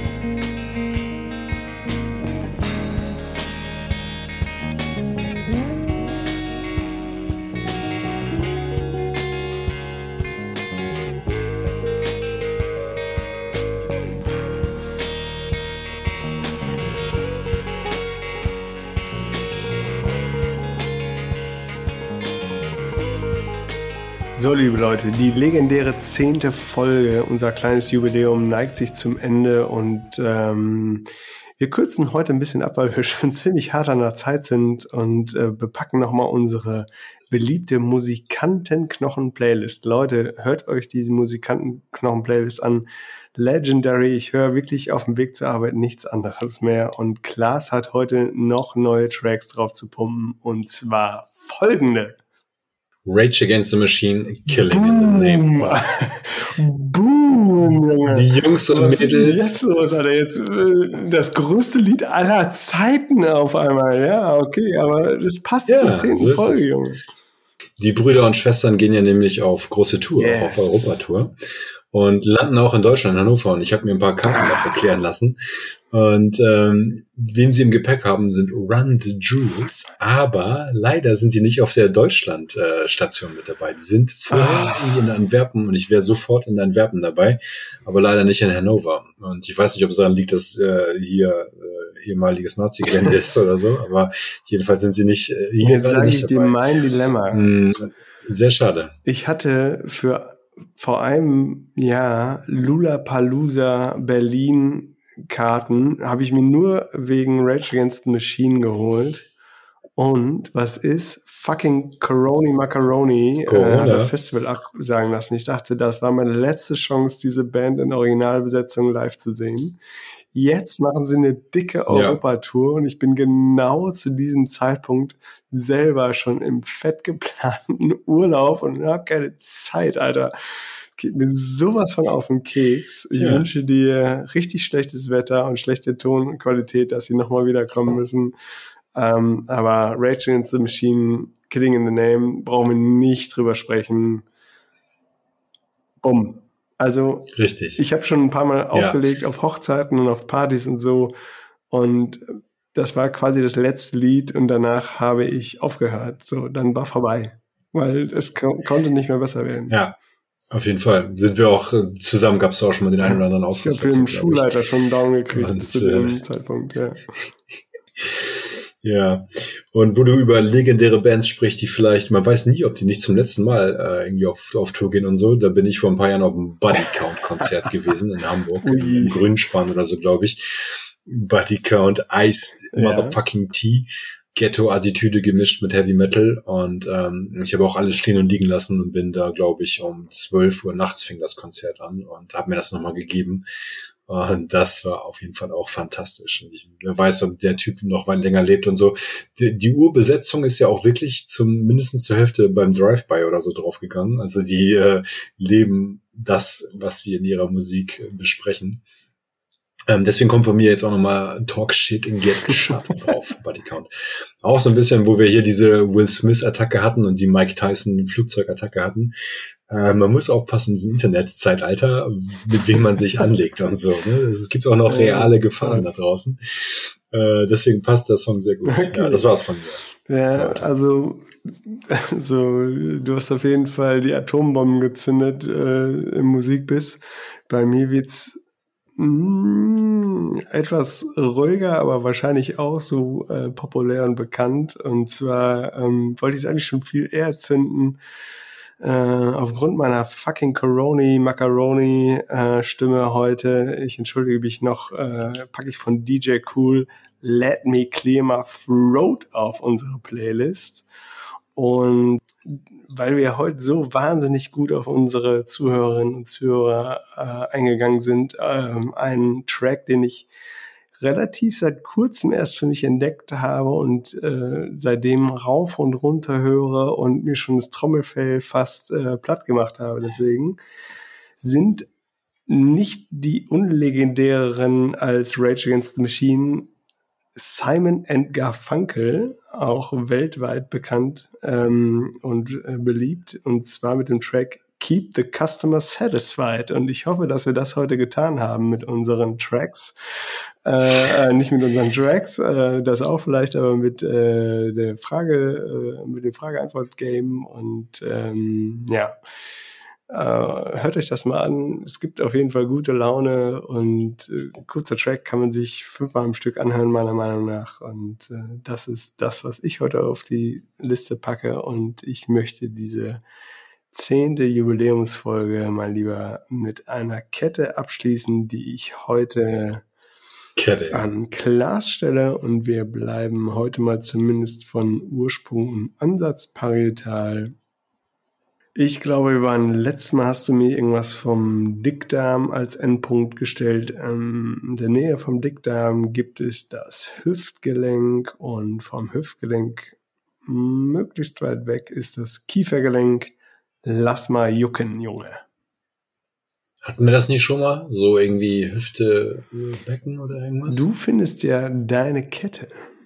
So, liebe Leute, die legendäre zehnte Folge, unser kleines Jubiläum, neigt sich zum Ende und ähm, wir kürzen heute ein bisschen ab, weil wir schon ziemlich hart an der Zeit sind und äh, bepacken nochmal unsere beliebte Musikantenknochen-Playlist. Leute, hört euch diese Musikantenknochen-Playlist an. Legendary, ich höre wirklich auf dem Weg zur Arbeit nichts anderes mehr und Klaas hat heute noch neue Tracks drauf zu pumpen und zwar folgende. Rage Against the Machine, Killing in the Name of. Boom, Junge. Die Jungs und Was Mädels. Ist denn jetzt los, Alter? Jetzt äh, das größte Lied aller Zeiten auf einmal. Ja, okay, aber das passt Ja, zur zehnten so ist Folge, es. Junge. Die Brüder und Schwestern gehen ja nämlich auf große Tour, Yes. auch auf Europatour und landen auch in Deutschland, in Hannover. Und ich habe mir ein paar Karten dafür klären lassen. Und ähm, wen sie im Gepäck haben, sind Run the Jewels. Aber leider sind die nicht auf der Deutschland-Station mit dabei. Die sind vorher irgendwie in Antwerpen und ich wäre sofort in Antwerpen dabei, aber leider nicht in Hannover. Und ich weiß nicht, ob es daran liegt, dass äh, hier äh, ehemaliges Nazi-Gelände ist oder so, aber jedenfalls sind sie nicht äh, hier Jetzt gerade sage nicht ich dir dabei. mein Dilemma. Mm, sehr schade. Ich hatte für vor einem Jahr Lollapalooza Berlin Karten, habe ich mir nur wegen Rage Against the Machine geholt. Und was ist? Fucking Coroni Macaroni Corona. äh, das Festival absagen lassen. Ich dachte, das war meine letzte Chance, diese Band in Originalbesetzung live zu sehen. Jetzt machen sie eine dicke Europatour und ich bin genau zu diesem Zeitpunkt selber schon im fett geplanten Urlaub und habe keine Zeit, Alter. geht mir sowas von auf den Keks. Ich Tja. wünsche dir richtig schlechtes Wetter und schlechte Tonqualität, dass sie nochmal wiederkommen müssen. Ähm, aber Rage Against the Machine, Killing in the Name, brauchen wir nicht drüber sprechen. Bumm. Also, Richtig. ich habe schon ein paar Mal Ja. aufgelegt auf Hochzeiten und auf Partys und so. Und das war quasi das letzte Lied und danach habe ich aufgehört. So, dann war vorbei. Weil es ko- konnte nicht mehr besser werden. Ja, auf jeden Fall. Sind wir auch äh, zusammen, gab es auch schon mal den einen oder anderen Ich habe Ausraster für zu, den glaub ich. Schulleiter schon einen Daumen gekriegt Und, zu dem äh, Zeitpunkt, ja. Ja, und wo du über legendäre Bands sprichst, die vielleicht, man weiß nie, ob die nicht zum letzten Mal äh, irgendwie auf, auf Tour gehen und so. Da bin ich vor ein paar Jahren auf einem Buddy-Count-Konzert gewesen in Hamburg, im, Ui. im Grünspan oder so, glaube ich. Buddy-Count, Ice, Ja. Motherfucking T, Ghetto-Attitüde gemischt mit Heavy Metal. Und ähm, ich habe auch alles stehen und liegen lassen und bin da, glaube ich, um zwölf Uhr nachts fing das Konzert an und habe mir das nochmal gegeben. Und das war auf jeden Fall auch fantastisch. Und ich wer weiß, ob der Typ noch weit länger lebt und so. Die, die Urbesetzung ist ja auch wirklich zum mindestens zur Hälfte beim Drive-By oder so draufgegangen. Also die äh, leben das, was sie in ihrer Musik äh, besprechen. Ähm, deswegen kommt von mir jetzt auch nochmal Talk Shit and Get Shut drauf, Buddy Count. Auch so ein bisschen, wo wir hier diese Will Smith-Attacke hatten und die Mike Tyson Flugzeugattacke hatten. Äh, man muss aufpassen in diesem Internetzeitalter, mit wem man sich anlegt und so. Ne? Es gibt auch noch reale Gefahren da draußen. Äh, deswegen passt der Song sehr gut. Okay. Ja, das war's von mir. Ja, Heute. also, also du hast auf jeden Fall die Atombomben gezündet äh, im Musikbiss. Bei mir wird's mh, etwas ruhiger, aber wahrscheinlich auch so äh, populär und bekannt. Und zwar ähm, wollte ich es eigentlich schon viel eher zünden. Äh, aufgrund meiner fucking Coroni Macaroni äh, Stimme heute, ich entschuldige mich noch, äh, packe ich von D J Cool Let Me Clear My Throat auf unsere Playlist. Und weil wir heute so wahnsinnig gut auf unsere Zuhörerinnen und Zuhörer äh, eingegangen sind, ähm, einen Track, den ich relativ seit kurzem erst für mich entdeckt habe und äh, seitdem rauf und runter höre und mir schon das Trommelfell fast äh, platt gemacht habe. Deswegen sind nicht die unlegendäreren als Rage Against the Machine Simon and Garfunkel, auch weltweit bekannt ähm, und äh, beliebt, und zwar mit dem Track Keep the Customer Satisfied. Und ich hoffe, dass wir das heute getan haben mit unseren Tracks. Äh, äh, nicht mit unseren Tracks, äh, das auch vielleicht, aber mit äh, der Frage, äh, mit dem Frage-Antwort-Game. Und ähm, ja, äh, hört euch das mal an. Es gibt auf jeden Fall gute Laune und äh, kurzer Track kann man sich fünfmal am Stück anhören, meiner Meinung nach. Und äh, das ist das, was ich heute auf die Liste packe. Und ich möchte diese zehnte Jubiläumsfolge mal lieber mit einer Kette abschließen, die ich heute Kette. an Klaas stelle, und wir bleiben heute mal zumindest von Ursprung und Ansatz parietal. Ich glaube, wir waren letztes Mal, hast du mir irgendwas vom Dickdarm als Endpunkt gestellt. Ähm, in der Nähe vom Dickdarm gibt es das Hüftgelenk, und vom Hüftgelenk möglichst weit weg ist das Kiefergelenk. Lass mal jucken, Junge. Hatten wir das nicht schon mal? So irgendwie Hüfte, Becken oder irgendwas? Du findest ja deine Kette.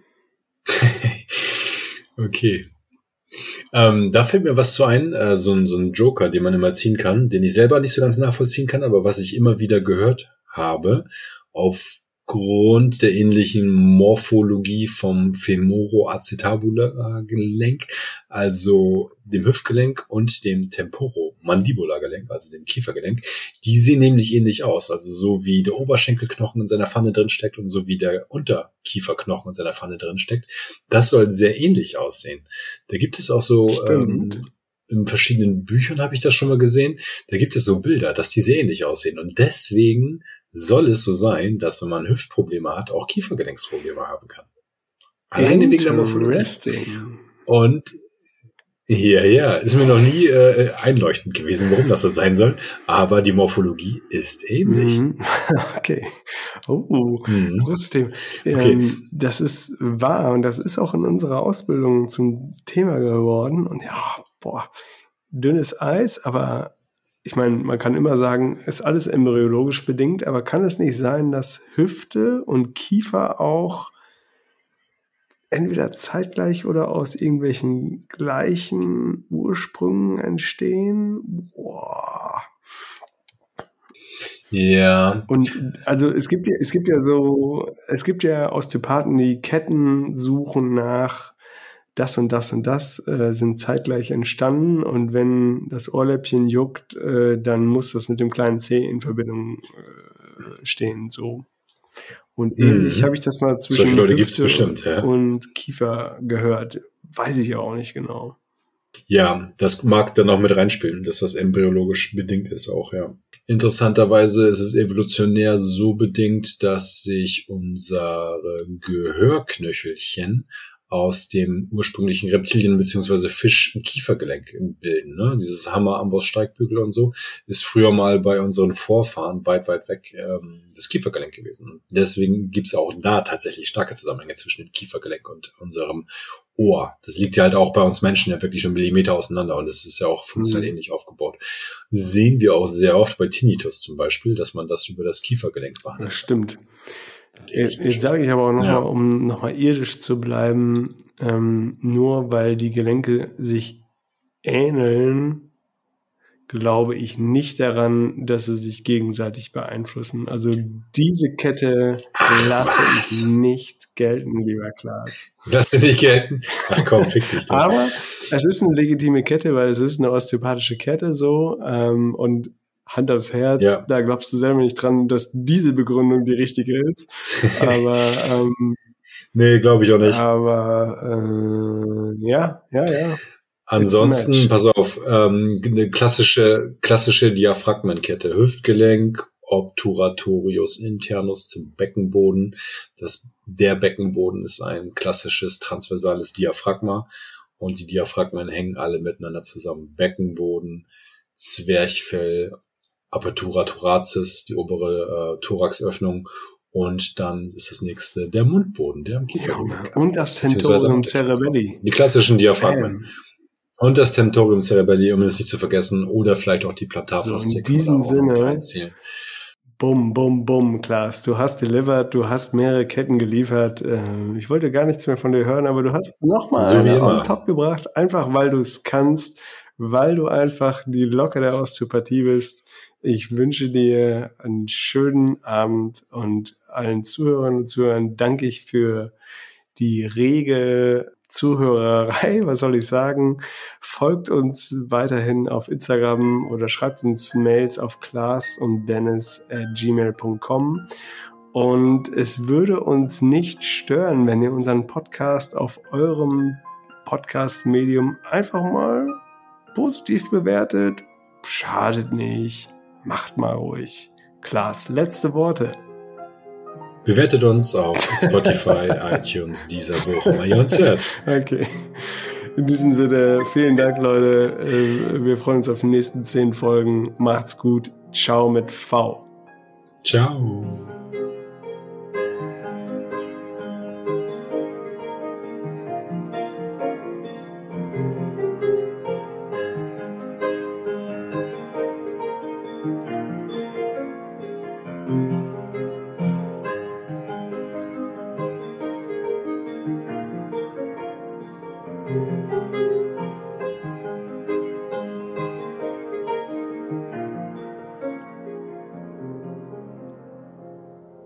Okay. Ähm, da fällt mir was zu ein, äh, so, ein, so ein Joker, den man immer ziehen kann, den ich selber nicht so ganz nachvollziehen kann, aber was ich immer wieder gehört habe, aufgrund der ähnlichen Morphologie vom Femoroacetabular-Gelenk, also dem Hüftgelenk, und dem Temporomandibular-Gelenk, also dem Kiefergelenk. Die sehen nämlich ähnlich aus, also so wie der Oberschenkelknochen in seiner Pfanne drin steckt und so wie der Unterkieferknochen in seiner Pfanne drin steckt. Das soll sehr ähnlich aussehen. Da gibt es auch so, ähm, in verschiedenen Büchern habe ich das schon mal gesehen, da gibt es so Bilder, dass die sehr ähnlich aussehen. Und deswegen soll es so sein, dass wenn man Hüftprobleme hat, auch Kiefergelenksprobleme haben kann. Alleine wegen der Morphologie. Und ja, ja, ist mir noch nie äh, einleuchtend gewesen, warum das so sein soll, aber die Morphologie ist ähnlich. Mhm. Okay. Oh, Mhm. großes Thema. Okay. Ähm, das ist wahr, und das ist auch in unserer Ausbildung zum Thema geworden. Und ja, boah, dünnes Eis, aber ich meine, man kann immer sagen, ist alles embryologisch bedingt, aber kann es nicht sein, dass Hüfte und Kiefer auch entweder zeitgleich oder aus irgendwelchen gleichen Ursprüngen entstehen? Boah. Ja. Und also es gibt ja, es gibt ja so, es gibt ja Osteopathen, die Ketten suchen nach das und das und das äh, sind zeitgleich entstanden und wenn das Ohrläppchen juckt, äh, dann muss das mit dem kleinen C in Verbindung äh, stehen, so. Und ähnlich Mhm. habe ich das mal zwischen Solche Leute gibt's Hüfte bestimmt, ja. und Kiefer gehört. Weiß ich auch nicht genau. Ja, das mag dann auch mit reinspielen, dass das embryologisch bedingt ist auch, ja. Interessanterweise ist es evolutionär so bedingt, dass sich unsere Gehörknöchelchen aus dem ursprünglichen Reptilien- bzw. Fisch-Kiefergelenk bilden. Ne? Dieses Hammer, Amboss, Steigbügel und so ist früher mal bei unseren Vorfahren weit, weit weg ähm, das Kiefergelenk gewesen. Und deswegen gibt es auch da tatsächlich starke Zusammenhänge zwischen dem Kiefergelenk und unserem Ohr. Das liegt ja halt auch bei uns Menschen ja wirklich schon Millimeter auseinander und es ist ja auch funktionell Mhm. ähnlich aufgebaut. Sehen wir auch sehr oft bei Tinnitus zum Beispiel, dass man das über das Kiefergelenk behandelt. Das stimmt. Jetzt, jetzt sage ich aber auch nochmal, Ja. um nochmal irdisch zu bleiben, ähm, nur weil die Gelenke sich ähneln, glaube ich nicht daran, dass sie sich gegenseitig beeinflussen. Also diese Kette Ach, lasse was? ich nicht gelten, lieber Klaas. Lass dir nicht gelten. Ach komm, fick dich doch. Aber es ist eine legitime Kette, weil es ist eine osteopathische Kette so ähm, und Hand aufs Herz, Ja. da glaubst du selber nicht dran, dass diese Begründung die richtige ist. Aber ähm, Nee, glaube ich auch nicht. aber äh, ja, ja, ja. Ansonsten, It's a match. pass auf, ähm, eine klassische, klassische Diaphragmenkette. Hüftgelenk, Obturatorius internus zum Beckenboden. Das, der Beckenboden ist ein klassisches transversales Diaphragma und die Diaphragmen hängen alle miteinander zusammen. Beckenboden, Zwerchfell, Apertura thoracis, die obere äh, Thoraxöffnung und dann ist das nächste der Mundboden, der am Kiefergelenk. Und das beziehungsweise am Tentorium cerebelli. Die klassischen Diaphragmen. Bam. Und das Tentorium cerebelli, um es nicht zu vergessen, oder vielleicht auch die Plantarfaszie. So, in diesem Sinne- reinzählen. Bum, bum, bum, Klaas. Du hast delivered, du hast mehrere Ketten geliefert. Äh, Ich wollte gar nichts mehr von dir hören, aber du hast nochmal So wie eine immer. on top gebracht, einfach weil du es kannst, weil du einfach die Locke der Osteopathie bist. Ich wünsche dir einen schönen Abend und allen Zuhörerinnen und Zuhörern danke ich für die rege Zuhörerei, was soll ich sagen? Folgt uns weiterhin auf Instagram oder schreibt uns Mails auf klaas und dennis at gmail punkt com. Und es würde uns nicht stören, wenn ihr unseren Podcast auf eurem Podcast-Medium einfach mal positiv bewertet. Schadet nicht. Macht mal ruhig. Klaas, letzte Worte. Bewertet uns auf Spotify, iTunes, Deezer, wo auch immer ihr uns hört. Okay. In diesem Sinne, vielen Dank, Leute. Äh, Wir freuen uns auf die nächsten zehn Folgen. Macht's gut. Ciao mit V. Ciao.